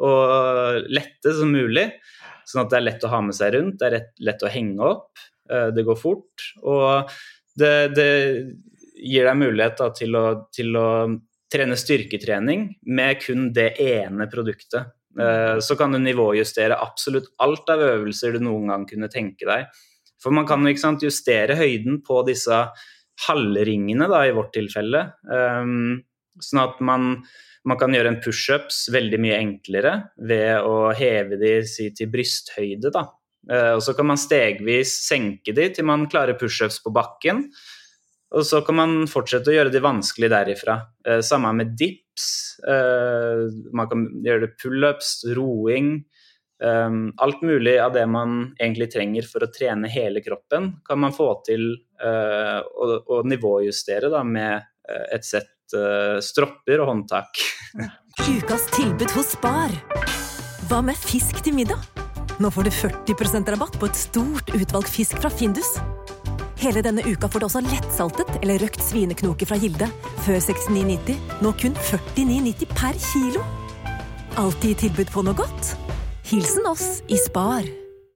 og lette som mulig, sånn at det er lett å ha med seg rundt, det er lett, lett å henge opp, uh, det går fort, og det, det gir deg mulighet da, til, å, til å trene styrketrening med kun det ene produktet. Så kan du nivåjustere absolutt alt av øvelser du noen gang kunne tenke deg. For man kan ikke sant, justere høyden på disse halvringene da, i vårt tilfelle. Um, sånn at man, man kan gjøre en push-ups veldig mye enklere ved å heve de si, til brysthøyde. Da. Uh, og så kan man stegvis senke de til man klarer push-ups på bakken. Og så kan man fortsette å gjøre det vanskelig derifra. Eh, samme med dips, eh, man kan gjøre det pull-ups, roing, eh, alt mulig av det man egentlig trenger for å trene hele kroppen, kan man få til eh, å, å nivåjustere da, med et sett eh, stropper og håndtak. Ukas tilbud hos Spar. Hva med fisk til middag? Nå får du førti prosent rabatt på et stort utvalg fisk fra Findus. Hele denne uka får du også lettsaltet eller røkt svineknoke fra Gilde, før sekstini nitti, nå kun førtini nitti per kilo. Alltid tilbud på noe godt. Hilsen oss i Spar.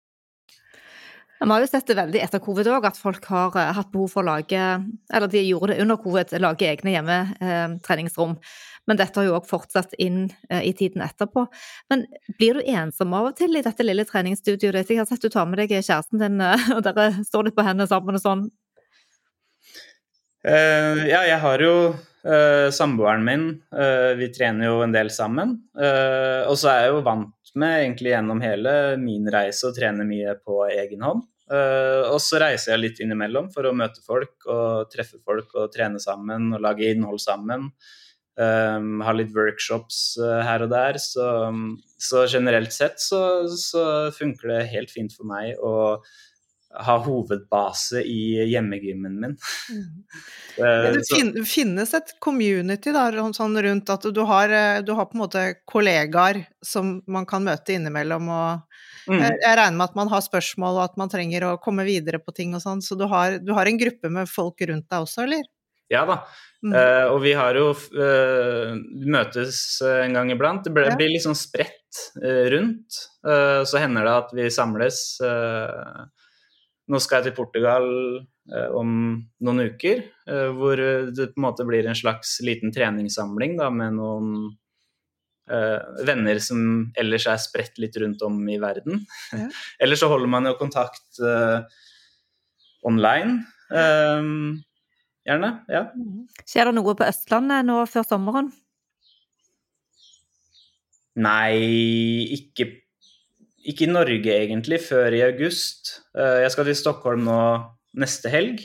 Vi har jo sett det veldig etter covid også, at folk har hatt behov for å lage, eller de gjorde det under covid, lage egne hjemmetreningsrom. Men dette har jo også fortsatt inn i tiden etterpå. Men blir du ensom av og til i dette lille treningsstudioet? Jeg har sett du tar med deg kjæresten din, og dere står litt på henne sammen og sånn. Uh, ja, jeg har jo uh, samboeren min. Uh, vi trener jo en del sammen. Uh, og så er jeg jo vant med egentlig gjennom hele min reise å trene mye på egen hånd. Uh, og så reiser jeg litt innimellom for å møte folk og treffe folk og trene sammen og lage innhold sammen. Um, har litt workshops uh, her og der, så, så generelt sett så, så funker det helt fint for meg å ha hovedbase i hjemmegymmen min. Mm. uh, det fin- finnes et community da, sånn rundt at du har, du har på en måte kollegaer som man kan møte innimellom, og mm. jeg, jeg regner med at man har spørsmål og at man trenger å komme videre på ting og sånn, så du har, du har en gruppe med folk rundt deg også, eller? Ja da. Mm. Uh, og vi har jo uh, møtes en gang iblant. Det blir, ja. blir litt sånn spredt uh, rundt. Uh, så hender det at vi samles. Uh, nå skal jeg til Portugal uh, om noen uker, uh, hvor det på en måte blir en slags liten treningssamling da, med noen uh, venner som ellers er spredt litt rundt om i verden. Ja. Ellers så holder man jo kontakt uh, online. Um, Gjerne, ja. Skjer det noe på Østlandet nå før sommeren? Nei, ikke, ikke i Norge egentlig, før i august. Jeg skal til Stockholm nå neste helg.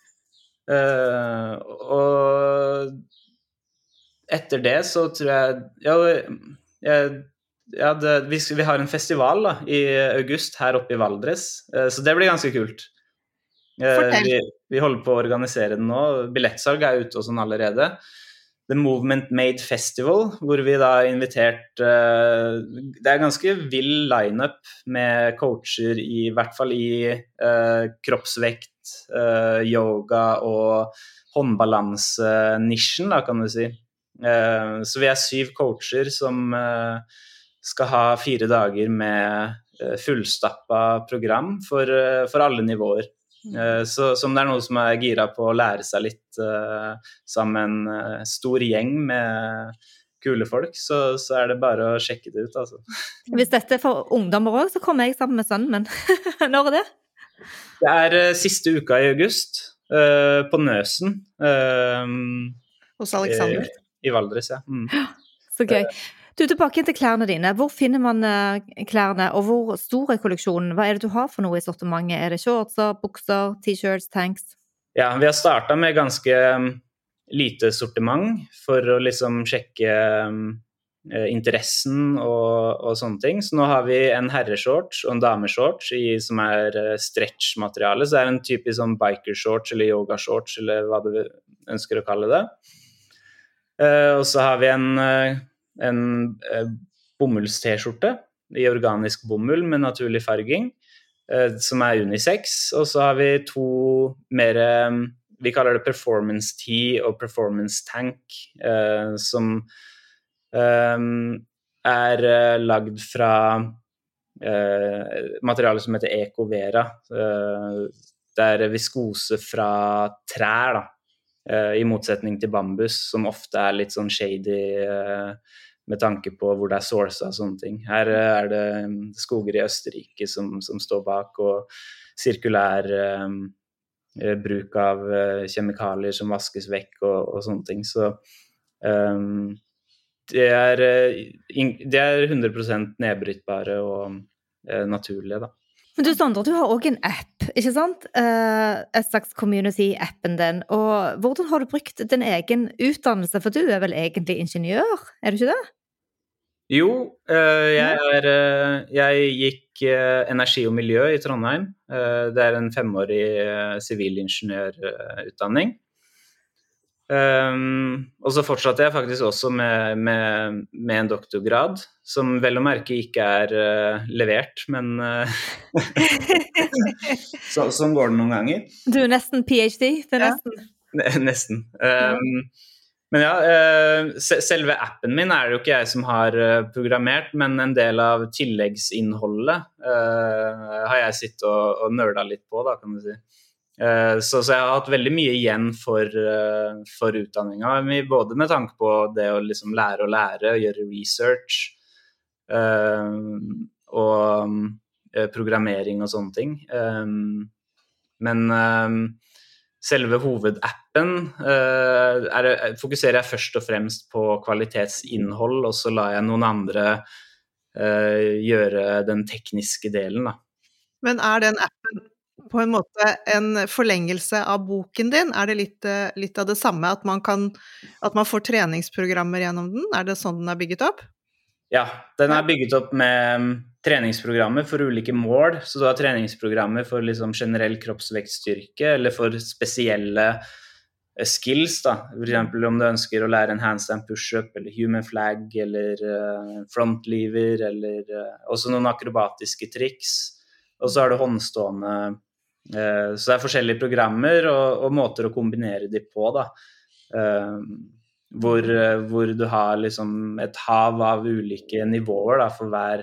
Og etter det så tror jeg... Ja, jeg, ja det, vi, vi har en festival da, i august her oppe i Valdres, så det blir ganske kult. Vi, vi holder på å organisere den nå. Billettsalg er ute og sånn allerede. The Movement Made Festival, hvor vi da har invitert uh, det er ganske vill line-up med coacher i, i hvert fall i uh, kroppsvekt, uh, yoga og håndbalanse-nisjen da, kan du si. Uh, så vi er syv coacher som uh, skal ha fire dager med uh, fullstappa program for, uh, for alle nivåer. Så som det er noe som er gira på å lære seg litt uh, sammen en uh, stor gjeng med kule folk, så, så er det bare å sjekke det ut, altså. Hvis dette er for ungdommer også, så kommer jeg sammen med sønnen min. Når er det? Det er uh, siste uka i august, uh, på Nøsen. Uh, Hos Alexander. I, i Valdres, ja. Mm. Så gøy. Du, tilbake til klærne dine. Hvor finner man uh, klærne, og hvor stor er kolleksjonen? Hva er det du har for noe i sortimentet? Er det shortser, bukser, t-shirts, tanks? Ja, vi har startet med ganske um, lite sortiment for å liksom sjekke um, interessen og, og sånne ting. Så nå har vi en herreshorts og en dameshorts i, som er uh, stretch-materiale. Så det er en typisk sånn biker-shorts eller yoga-shorts eller hva du ønsker å kalle det. Uh, og så har vi en... Uh, en eh, bomulls-t-skjorte i organisk bomull med naturlig farging, eh, som er unisex, og så har vi to mer, eh, vi kaller det performance tee og performance tank, eh, som eh, er eh, lagd fra eh, materiale som heter Ecovera. Eh, det er viskose fra trær, da. Uh, i motsetning til bambus, som ofte er litt sånn shady uh, med tanke på hvor det er sourcet og sånne ting. Her uh, er det um, skoger i Østerrike som, som står bak, og sirkulær um, uh, bruk av uh, kjemikalier som vaskes vekk og, og sånne ting. Så um, det, er, uh, in- det er hundre prosent nedbrytbare og uh, naturlige, da. Men du, Sondre, du har også en app, ikke sant? Uh, et slags community-appen din. Og hvordan har du brukt din egen utdannelse? For du er vel egentlig ingeniør, er du ikke det? Jo, uh, jeg, er, uh, jeg gikk uh, energi og miljø i Trondheim. Uh, det er en femårig uh, sivilingeniørutdanning. Um, og så fortsatte jeg faktisk også med, med, med en doktorgrad, som vel å merke ikke er uh, levert, men uh, så, sånn går det noen ganger. Du er nesten PhD, det er nesten. Ja, nesten. Um, men ja, uh, selve appen min er det jo ikke jeg som har uh, programmert, men en del av tilleggsinnholdet uh, har jeg sittet og, og nerda litt på, da, kan du si. Uh, så, så jeg har hatt veldig mye igjen for, uh, for utdanningen, både med tanke på det å liksom lære å lære, gjøre research uh, og uh, programmering og sånne ting. Um, men um, selve hovedappen uh, er, fokuserer jeg først og fremst på kvalitetsinnhold, og så lar jeg noen andre uh, gjøre den tekniske delen, da. Men er den appen på en måte en forlengelse av boken din? Er det litt, litt av det samme, at man, kan, at man får treningsprogrammer gjennom den? Er det sånn den er bygget opp? Ja, den er bygget opp med treningsprogrammer for ulike mål. Så du har treningsprogrammer for liksom generell kroppsvektstyrke, eller for spesielle skills, da. For eksempel om du ønsker å lære en handstand push-up, eller human flag, eller uh, frontlever, eller uh, også noen akrobatiske triks. Og så har du håndstående. Uh, så det er forskjellige programmer og, og måter å kombinere de på, da. Uh, hvor, uh, hvor du har liksom et hav av ulike nivåer, da, for hver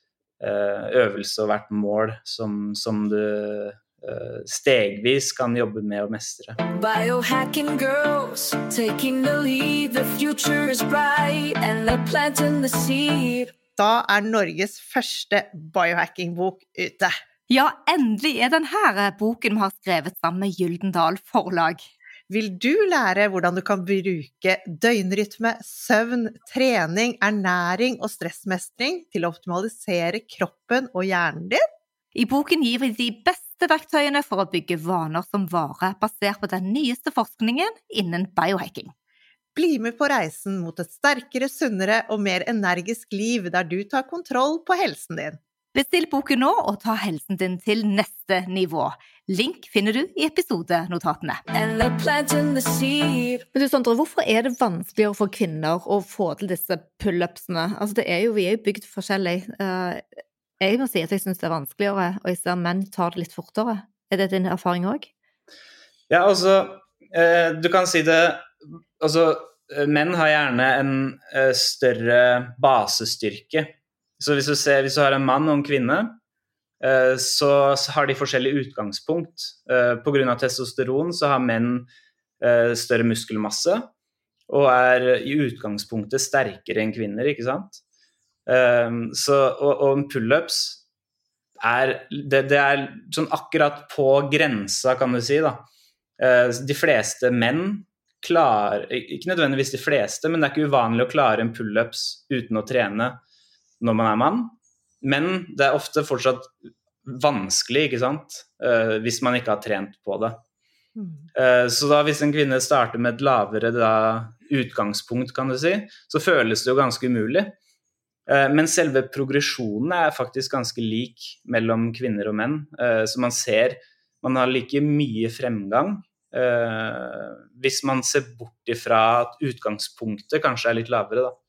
uh, øvelse og hvert mål som, som du uh, stegvis kan jobbe med å mestre. Biohacking girls taking the lead. The future is bright and they're planting the seed. Da er Norges første biohacking-bok ute. Ja, endelig er den her boken vi har skrevet sammen med Gyldendal Forlag. Vil du lære hvordan du kan bruke døgnrytme, søvn, trening, ernæring og stressmestring til å optimalisere kroppen og hjernen din? I boken gir vi de beste verktøyene for å bygge vaner som varer, basert på den nyeste forskningen innen biohacking. Bli med på reisen mot et sterkere, sunnere og mer energisk liv der du tar kontroll på helsen din. Bestill boken nå og ta helsen din til neste nivå. Link finner du i episodenotatene. And they're planting the seed. Men du, Sondre, hvorfor er det vanskeligere for kvinner å få til disse pull-upsene? Altså, det er jo, vi er jo bygd forskjellig. Uh, jeg må si at jeg synes det er vanskeligere, og jeg ser menn tar det litt fortere. Er det din erfaring også? Ja, altså, uh, du kan si det, altså, menn har gjerne en uh, større basestyrke. Så hvis du, ser, hvis du har en mann og en kvinne, uh, så, så har de forskjellig utgangspunkt. Uh, på grunn av testosteron så har menn uh, større muskelmasse, og er i utgangspunktet sterkere enn kvinner, ikke sant? Uh, så, og, og pull-ups er, det, det er sånn akkurat på grensa, kan du si da. De fleste menn klarer, ikke nødvendigvis de fleste, men det er ikke uvanlig å klare en pull-ups uten å trene når man er mann. Men det er ofte fortsatt vanskelig, ikke sant? Hvis man ikke har trent på det. Mm. Så da hvis en kvinne starter med et lavere da, utgangspunkt, kan du si, så føles det jo ganske umulig. Men selve progresjonen er faktisk ganske lik mellom kvinner og menn. Så man ser, man har like mye fremgang, hvis man ser bort ifra at utgangspunktet kanskje er litt lavere da.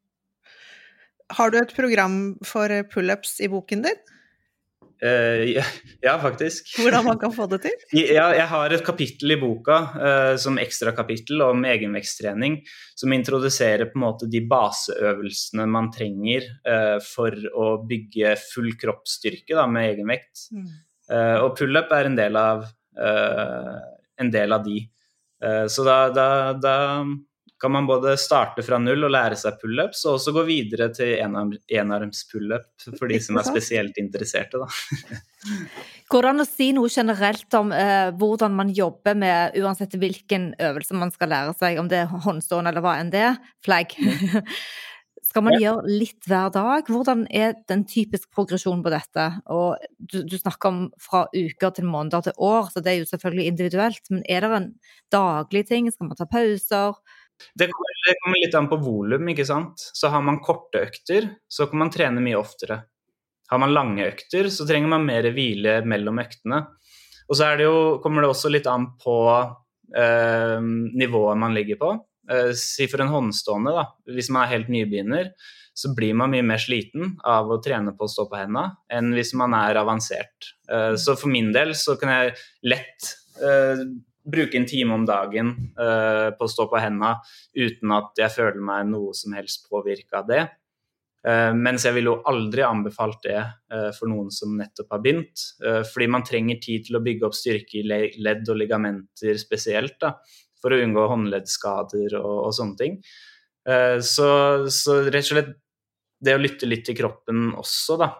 Har du et program for pull-ups i boken din? Uh, ja, ja, faktisk. Hvordan man kan få det til? Ja, jeg har et kapittel i boka uh, som ekstra kapittel om egenveksttrening, som introduserer på en måte de baseøvelsene man trenger uh, for å bygge full kroppsstyrke da, med egenvekt. Mm. Uh, og pull-up er en del av, uh, en del av de. Uh, så da, da, da kan man både starte fra null og lære seg pull-ups, og også gå videre til enarms pull-up for de som er spesielt interesserte. Da. Går det an å si noe generelt om eh, hvordan man jobber med uansett hvilken øvelse man skal lære seg, om det er håndstående eller hva enn det, flagg? Skal man gjøre litt hver dag? Hvordan er den typisk progresjon på dette? Og du, du snakker om fra uker til måneder til år, så det er jo selvfølgelig individuelt, men er det en daglig ting? Skal man ta pauser? Det kommer, det kommer litt an på volum, ikke sant? Så har man korte økter, så kan man trene mye oftere. Har man lange økter, så trenger man mer hvile mellom øktene. Og så er det jo, kommer det også litt an på eh, nivået man ligger på. Eh, si for en håndstående da, hvis man er helt nybegynner, så blir man mye mer sliten av å trene på å stå på hendene, enn hvis man er avansert. Eh, så for min del så kan jeg lett eh, bruke en time om dagen uh, på å stå på hendene uten at jeg føler meg noe som helst påvirket av det. Uh, mens jeg vil jo aldri anbefalt det uh, for noen som nettopp har begynt, uh, fordi man trenger tid til å bygge opp styrke i ledd og ligamenter spesielt, da, for å unngå håndleddskader og, og sånne ting. Uh, så, så rett og slett det å lytte litt til kroppen også, da,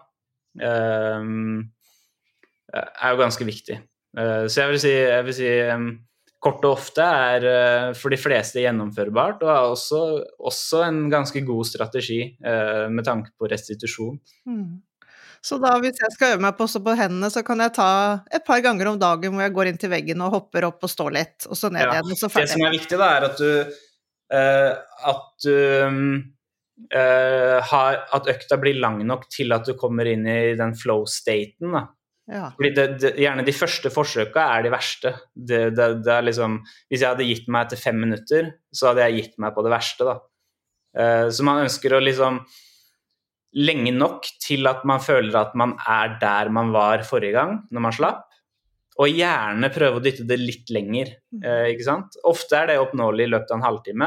uh, er jo ganske viktig. Så jeg vil si, jeg vil si um, kort og ofte er uh, for de fleste gjennomførbart, og er også, også en ganske god strategi uh, med tanke på restitusjon. Mm. Så da hvis jeg skal øve meg på å stå på hendene, så kan jeg ta et par ganger om dagen hvor jeg går inn til veggen og hopper opp og står litt, og så ned ja. igjen, og så ferdig. Det som er viktig da er at du, uh, at, du um, uh, har, at økta blir lang nok til at du kommer inn i den flow-staten da. Ja. Fordi det, det, gjerne de første forsøkene er de verste. Det, det, det er liksom, hvis jeg hadde gitt meg etter fem minutter, så hadde jeg gitt meg på det verste. Da. Uh, så man ønsker å liksom lenge nok til at man føler at man er der man var forrige gang, når man slapp. Og gjerne prøve å dytte det litt lenger, uh, ikke sant? Ofte er det oppnåelig i løpet av en halvtime.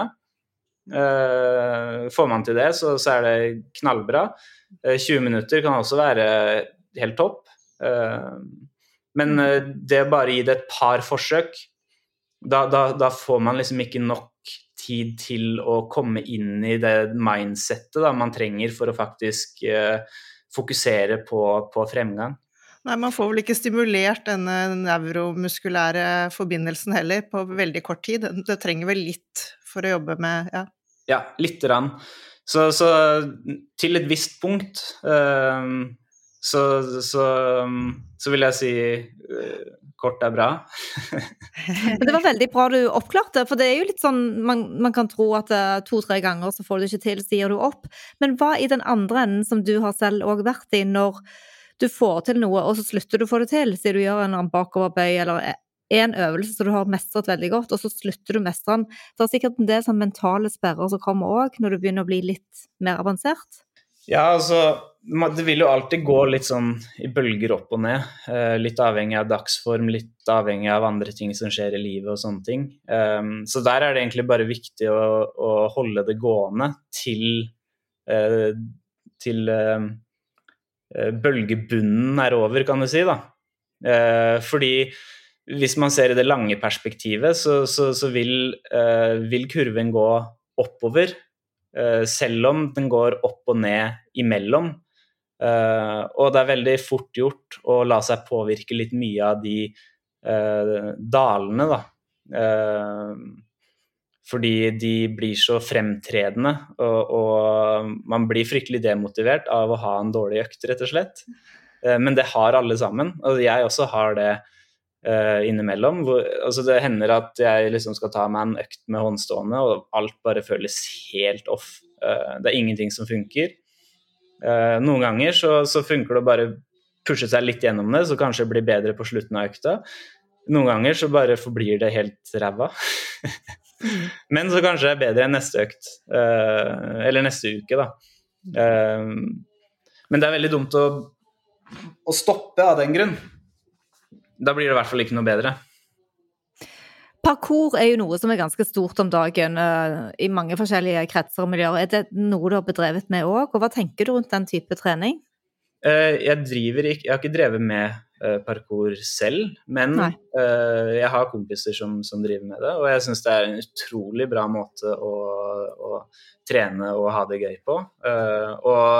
Uh, får man til det, så, så er det knallbra. Uh, tjue minutter kan også være helt topp. Uh, men uh, det å bare gi det et par forsøk da, da, da får man liksom ikke nok tid til å komme inn i det mindsetet da, man trenger for å faktisk uh, fokusere på, på fremgang. Nei, man får vel ikke stimulert denne neuromuskulære forbindelsen heller på veldig kort tid. Det trenger vel litt for å jobbe med, ja. Ja, litt rann. Så, så til et visst punkt uh, Så, så, så vil jeg si uh, kort er bra. Det var veldig bra du oppklarte, for det er jo litt sånn, man, man kan tro at uh, to-tre ganger så får du ikke til, sier du opp. Men hva i den andre enden som du har selv også vært i, når du får til noe, og så slutter du å få det til, sier du gjør en bakoverbøy eller en øvelse som du har mestret veldig godt, og så slutter du mestre den. Det er sikkert en del sånn mentale sperrer som kommer også, når du begynner å bli litt mer avansert. Ja, altså, det vil jo alltid gå litt sånn i bølger opp og ned, litt avhengig av dagsform, litt avhengig av andre ting som skjer i livet og sånne ting. Så der er det egentlig bare viktig å, å holde det gående til, til bølgebunnen er over, kan du si da. Fordi hvis man ser i det lange perspektivet, så, så, så vil, vil kurven gå oppover, selv om den går opp og ned imellom. Uh, og det er veldig fort gjort å la seg påvirke litt mye av de uh, dalene, da. Uh, fordi de blir så fremtredende, og, og man blir fryktelig demotivert av å ha en dårlig økt, rett og slett. Uh, men det har alle sammen, og jeg også har det uh, innimellom. Hvor, altså det hender at jeg liksom skal ta meg en økt med håndstående, og alt bare føles helt off. Uh, det er ingenting som funker. Uh, noen ganger så, så funker det å bare pushe seg litt gjennom det, så kanskje det blir bedre på slutten av økta. Noen ganger så bare forblir det helt ræva. Men så kanskje det er bedre enn neste økt, uh, eller neste uke da. Uh, men det er veldig dumt å, å stoppe av den grunn. Da blir det i hvert fall ikke noe bedre. Parkour er jo noe som er ganske stort om dagen uh, i mange forskjellige kretser og miljøer. Er det noe du har bedrevet med også? Og hva tenker du rundt den type trening? Uh, jeg driver ikke, jeg har ikke drevet med uh, parkour selv, men uh, jeg har kompiser som, som driver med det, og jeg synes det er en utrolig bra måte å, å trene og ha det gøy på. Uh,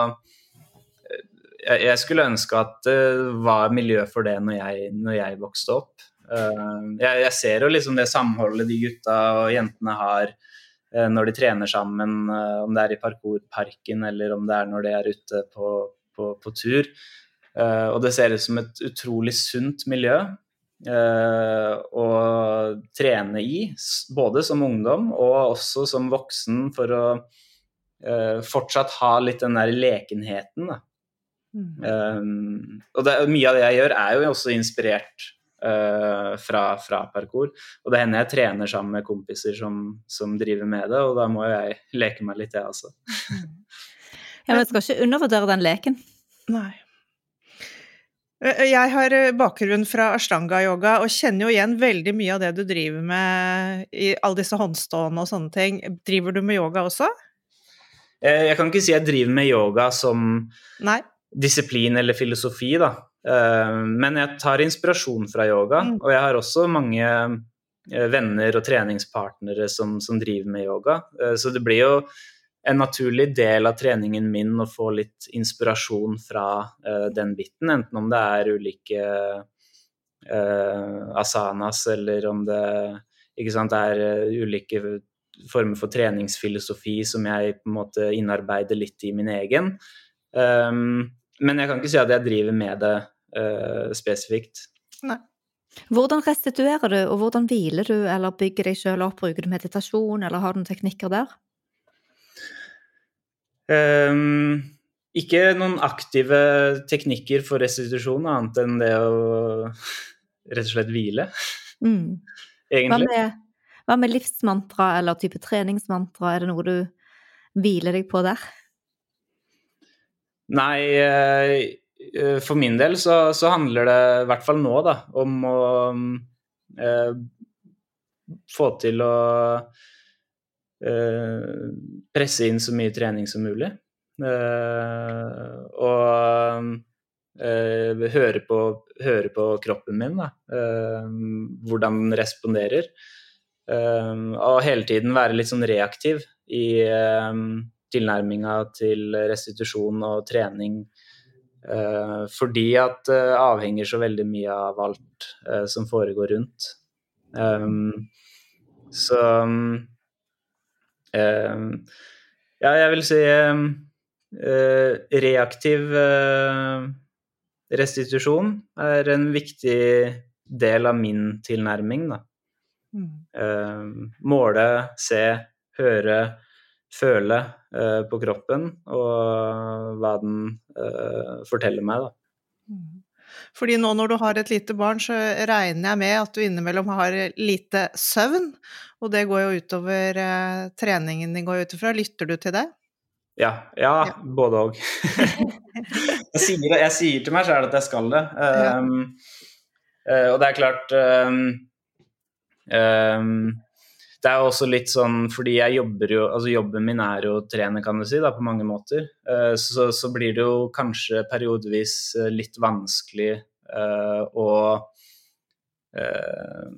og jeg, jeg skulle ønske at det var miljø for det når jeg, når jeg vokste opp. Uh, jeg, jeg ser jo liksom det samholdet de gutta og jentene har uh, når de trener sammen, uh, om det er i parkourparken eller om det er når de er ute på, på, på tur, uh, og det ser ut som et utrolig sunt miljø uh, å trene i, både som ungdom og også som voksen, for å uh, fortsatt ha litt den der lekenheten da. Mm. Um, og det, mye av det jeg gjør er jo også inspirert Uh, fra, fra parkour, og det hender jeg trener sammen med kompiser som, som driver med det, og da må jeg leke meg litt det altså. Ja, men jeg skal ikke undervurdere den leken. Nei. Jeg har bakgrunn fra Ashtanga-yoga og kjenner jo igjen veldig mye av det du driver med i alle disse håndstående og sånne ting. Driver du med yoga også? Jeg kan ikke si jeg driver med yoga som Nei. Disiplin eller filosofi da. Men jeg tar inspirasjon fra yoga, mm. og jeg har også mange venner og treningspartnere som, som driver med yoga. Så det blir jo en naturlig del av treningen min å få litt inspirasjon fra uh, den biten, enten om det er ulike uh, asanas, eller om det, ikke sant, er uh, ulike former for treningsfilosofi som jeg på en måte innarbeider litt i min egen. Um, men jeg kan ikke si at jeg driver med det Uh, spesifikt. Nei. Hvordan restituerer du, og hvordan hviler du, eller bygger deg selv opp? Bruker du meditasjon, eller har du noen teknikker der? Um, ikke noen aktive teknikker for restitusjon, annet enn det å rett og slett hvile. Mm. Egentlig. Hva med, hva med livsmantra, eller type treningsmantra? Er det noe du hviler deg på der? Nei, jeg for min del så, så handler det i hvert fall nå da, om å eh, få til å eh, presse inn så mye trening som mulig. Eh, og eh, høre, på, høre på kroppen min da, eh, hvordan den responderer. Eh, og hele tiden være litt sånn reaktiv i eh, tilnærminga til restitusjon og trening. Uh, fordi at det uh, avhenger så veldig mye av alt uh, som foregår rundt. Um, så um, uh, ja, jeg vil si um, uh, reaktiv uh, restitusjon er en viktig del av min tilnærming da. Mm. Uh, måle, se, høre, føle uh, på kroppen, og hva den uh, forteller meg da. Fordi nå når du har et lite barn, så regner jeg med at du innimellom har lite søvn, og det går jo utover uh, treningen din går utenfra. Lytter du til det? Ja, ja, ja. Både og. jeg, sier, jeg sier til meg selv at jeg skal det. Um, ja. uh, og det er klart... Um, um, Det er jo også litt sånn, fordi jeg jobber jo, altså jobben min er jo å trene, kan du si, da, på mange måter. Uh, så, så blir det jo kanskje periodevis litt vanskelig uh, å uh,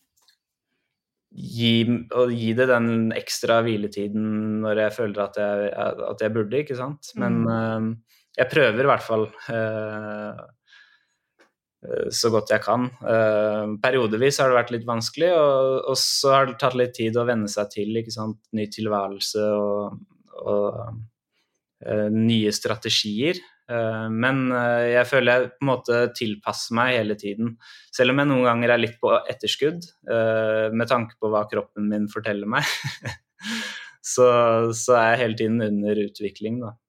gi, å gi det den ekstra hviletiden når jeg føler at jeg, at jeg burde, ikke sant? Men uh, jeg prøver i hvert fall uh, så godt jeg kan. Uh, periodevis har det vært litt vanskelig, og, og så har det tatt litt tid å venne seg til, ikke sant? Ny tilværelse og, og uh, nye strategier. Uh, men uh, jeg føler jeg på en måte tilpasser meg hele tiden. Selv om jeg noen ganger er litt på etterskudd, uh, med tanke på hva kroppen min forteller meg, så, så er jeg hele tiden under utvikling, da.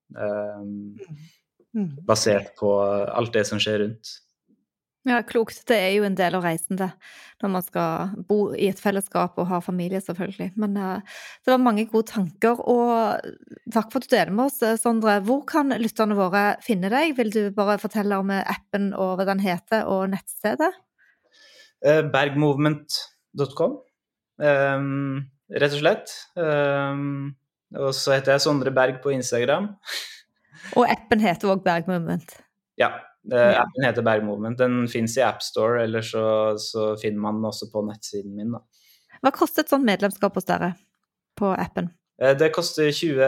Uh, basert på alt det som skjer rundt. Ja, klokt. Det er jo en del av reisen det, når man skal bo i et fellesskap og ha familie selvfølgelig. Men uh, det var mange gode tanker, og takk for at du deler med oss, Sondre. Hvor kan lytterne våre finne deg? Vil du bare fortelle om appen og hva den heter, og nettstedet? Uh, bergmovement punktum com, um, rett og slett. Um, og så heter jeg Sondre Berg på Instagram. Og appen heter også Bergmovement. Ja. Uh, appen heter Bergmovement. Den finnes i App Store, eller så, så finner man den også på nettsiden min, da. Hva koster et sånt medlemskap hos dere på appen? Uh, det koster tjue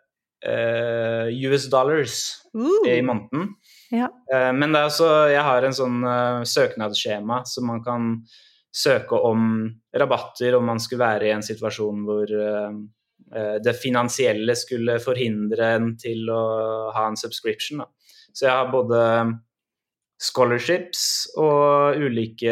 uh, U S dollars uh. i måneden. Ja. Uh, men det er også, jeg har en sånn uh, søknadsskjema, så man kan søke om rabatter om man skulle være i en situasjon hvor uh, uh, det finansielle skulle forhindre en til å ha en subscription, da. Så jeg har både scholarships og ulike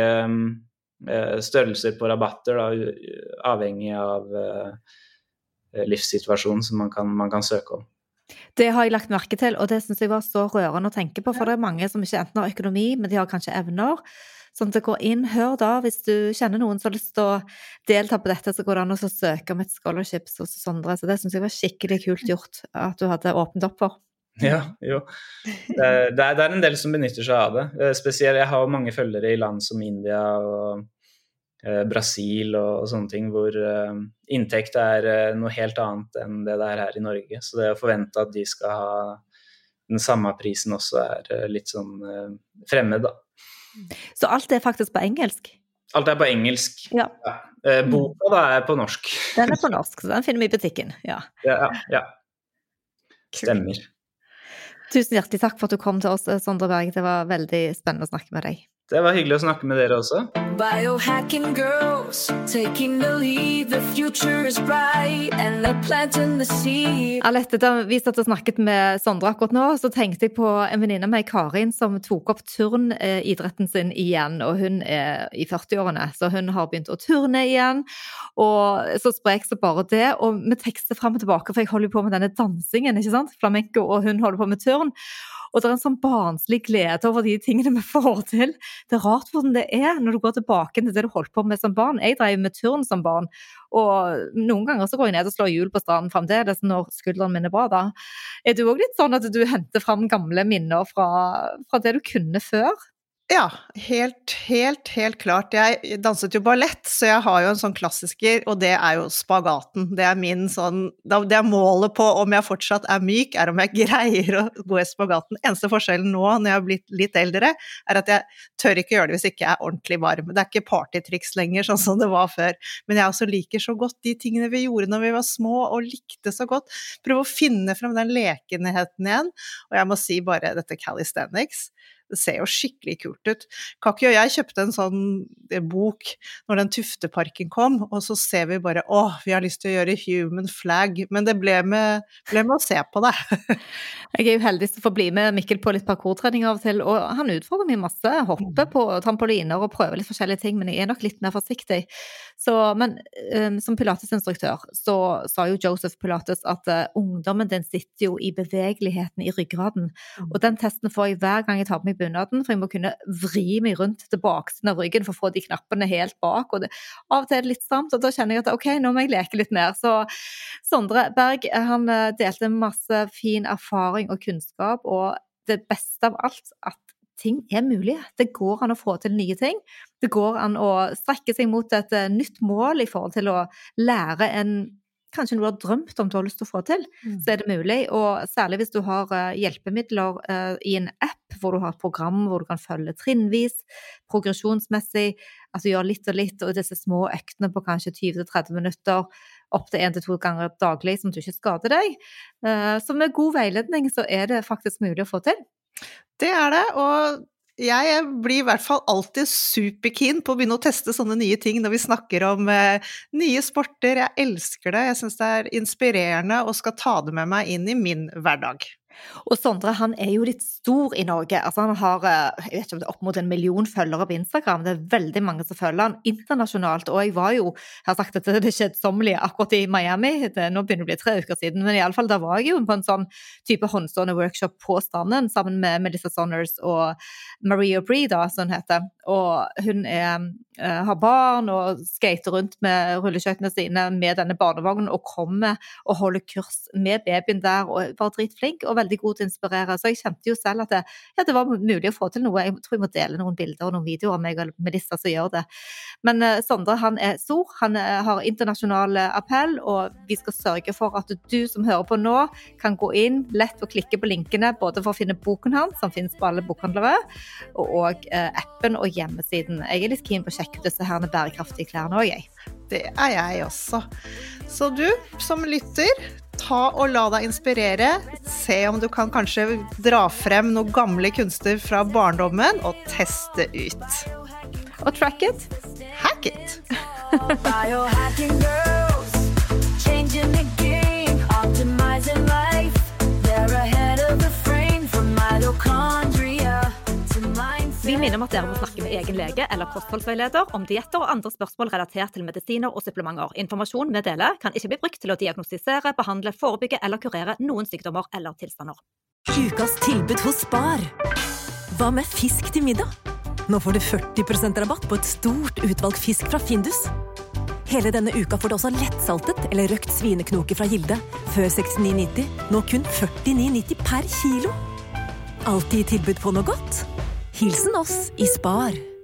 uh, størrelser på rabatter, da, avhengig av uh, livssituasjonen som man kan, man kan søke om. Det har jeg lagt merke til, og det synes jeg var så rørende å tenke på, for det er mange som ikke enten har økonomi, men de har kanskje evner. Sånn at det går inn, hør da, hvis du kjenner noen som har lyst til å delta på dette, så går det an å søke om et scholarships hos Sondre, så det synes jeg var skikkelig kult gjort, at du hadde åpnet opp for. Ja, jo. Det er, det er en del som benytter seg av det. Spesielt, jeg har mange følgere i land som India og eh, Brasil og, og sånne ting, hvor eh, inntekt er eh, noe helt annet enn det det er her i Norge. Så det å forvente at de skal ha den samme prisen også er eh, litt sånn eh, fremmed, da. Så alt er faktisk på engelsk? Alt er på engelsk. Ja. Ja. Eh, boka da er på norsk. Den er på norsk, så den finner vi i butikken, ja. Ja, ja, ja. Stemmer. Tusen hjertelig takk for at du kom til oss, Sondre Berg. Det var veldig spennende å snakke med deg. Det var hyggelig å snakke med dere også. Biohacking girls, taking the lead, the future is bright, and they're planting the seed. Alette, da vi satt og snakket med Sondre akkurat nå, så tenkte jeg på en venninne med Karin som tok opp turnidretten sin igjen, og hun er i førti-årene, så hun har begynt å turne igjen, og så sprek så bare det, og vi tekster frem og tilbake, for jeg holder på med denne dansingen, ikke sant? Flamenco, og hun holder på med turn. Og det er en sånn barnslig glede over de tingene vi får til. Det er rart hvordan det er når du går tilbake til det du holdt på med som barn. Jeg drev med turn som barn, og noen ganger så går jeg ned og slår hjul på stranden fremdeles når skulderen min er bra da. Er du også litt sånn at du henter frem gamle minner fra, fra det du kunne før? Ja, helt, helt, helt klart. Jeg danset jo ballett, så jeg har jo en sånn klassiker, og det er jo spagaten. Det er min sånn, det er målet på om jeg fortsatt er myk, er om jeg greier å gå i spagaten. Eneste forskjellen nå, når jeg har blitt litt eldre, er at jeg tør ikke gjøre det hvis ikke jeg er ordentlig varm. Det er ikke partytriks lenger, sånn som det var før. Men jeg også liker så godt de tingene vi gjorde når vi var små, og likte så godt. Prøve å finne frem den lekenheten igjen, og jeg må si bare dette calisthenics. Det ser jo skikkelig kult ut. Kaki og jeg kjøpte en sånn bok når den Tufteparken kom, og så ser vi bare, åh, vi har lyst til å gjøre human flag, men det ble med, ble med å se på det. Jeg er jo heldig til å få bli med Mikkel på litt parkourtrening av og til, og han utfordrer meg masse, hopper på trampoliner og prøver litt forskjellige ting, men jeg er nok litt mer forsiktig. Så, men um, som pilatesinstruktør, så sa jo Joseph Pilates at uh, ungdommen den sitter jo i bevegeligheten i ryggraden, og den testen får jeg hver gang jeg tar på meg bunaden, for jeg må kunne vri meg rundt tilbake av ryggen for å få de knappene helt bak, og det, av og til er det litt stramt, og da kjenner jeg at ok, nå må jeg leke litt mer. Så Sondre Berg, han delte masse fin erfaring og kunnskap, og det beste av alt, at ting er mulig. Det går an å få til nye ting. Det går an å strekke seg mot et nytt mål i forhold til å lære en kanskje noe du har drømt om du har lyst til å få til, mm. så er det mulig, og særlig hvis du har uh, hjelpemidler uh, i en app hvor du har et program hvor du kan følge trinnvis, progresjonsmessig, altså gjøre litt og litt, og disse små øktene på kanskje tyve til tretti minutter, opp til en til to ganger daglig, som du ikke skader deg. Så med god veiledning så er det faktisk mulig å få til. Det er det, og jeg blir i hvert fall alltid superkeen på å begynne å teste sånne nye ting når vi snakker om eh, nye sporter. Jeg elsker det, jeg synes det er inspirerende og skal ta det med meg inn i min hverdag. Og Sondre, han er jo litt stor i Norge. Altså han har, jeg vet ikke om det er opp mot en million følgere på Instagram. Det er veldig mange som følger han internasjonalt. Og jeg var jo, jeg har sagt at det skjedsommelige akkurat i Miami. Det, nå begynner det å bli tre uker siden, men i alle fall da var jeg jo på en sånn type håndstående workshop på stranden sammen med Melissa Saunders og Maria Bree da, som hun heter. Og hun er, har barn og skater rundt med rulleskøytene sine med denne barnevognen og kommer og holder kurs med babyen der og var dritflink og veldig god til å inspirere. Så jeg kjente jo selv at det, ja, det var mulig å få til noe. Jeg tror jeg må dele noen bilder og noen videoer av meg og Melissa som gjør det. Men uh, Sondre, han er stor, han uh, har internasjonal appell, og vi skal sørge for at du som hører på nå kan gå inn lett og klikke på linkene, både for å finne boken hans, som finnes på alle bokhandlere, og, og uh, appen og hjemmesiden. Jeg er litt keen på å sjekke ut disse herne bærekraftige klærne også, jeg. Det er jeg også. Så du, som lytter, ta og la deg inspirere. Se om du kan kanskje dra frem noen gamle kunster fra barndommen og teste ut. Og track it. Hack it. Biohacking girls, changing the game, optimizing life. They're ahead of the frame from mitochondria to mindset. Vi minner om at dere må snakke med egen lege eller kostholdsveileder om dietter og andre spørsmål relatert til medisiner og supplementer. Informasjon vi deler kan ikke bli brukt til å diagnostisere, behandle, forebygge eller kurere noen sykdommer eller tilstander. Ukas tilbud hos Spar. Hva med fisk til middag? Nå får du førti prosent rabatt på et stort utvalg fisk fra Findus. Hele denne uka får du også lettsaltet eller røkt svineknoke fra Gilde, før sekstini nitti, nå kun førtini nitti per kilo. Alltid tilbud på noe godt. Hilsen oss i Spar.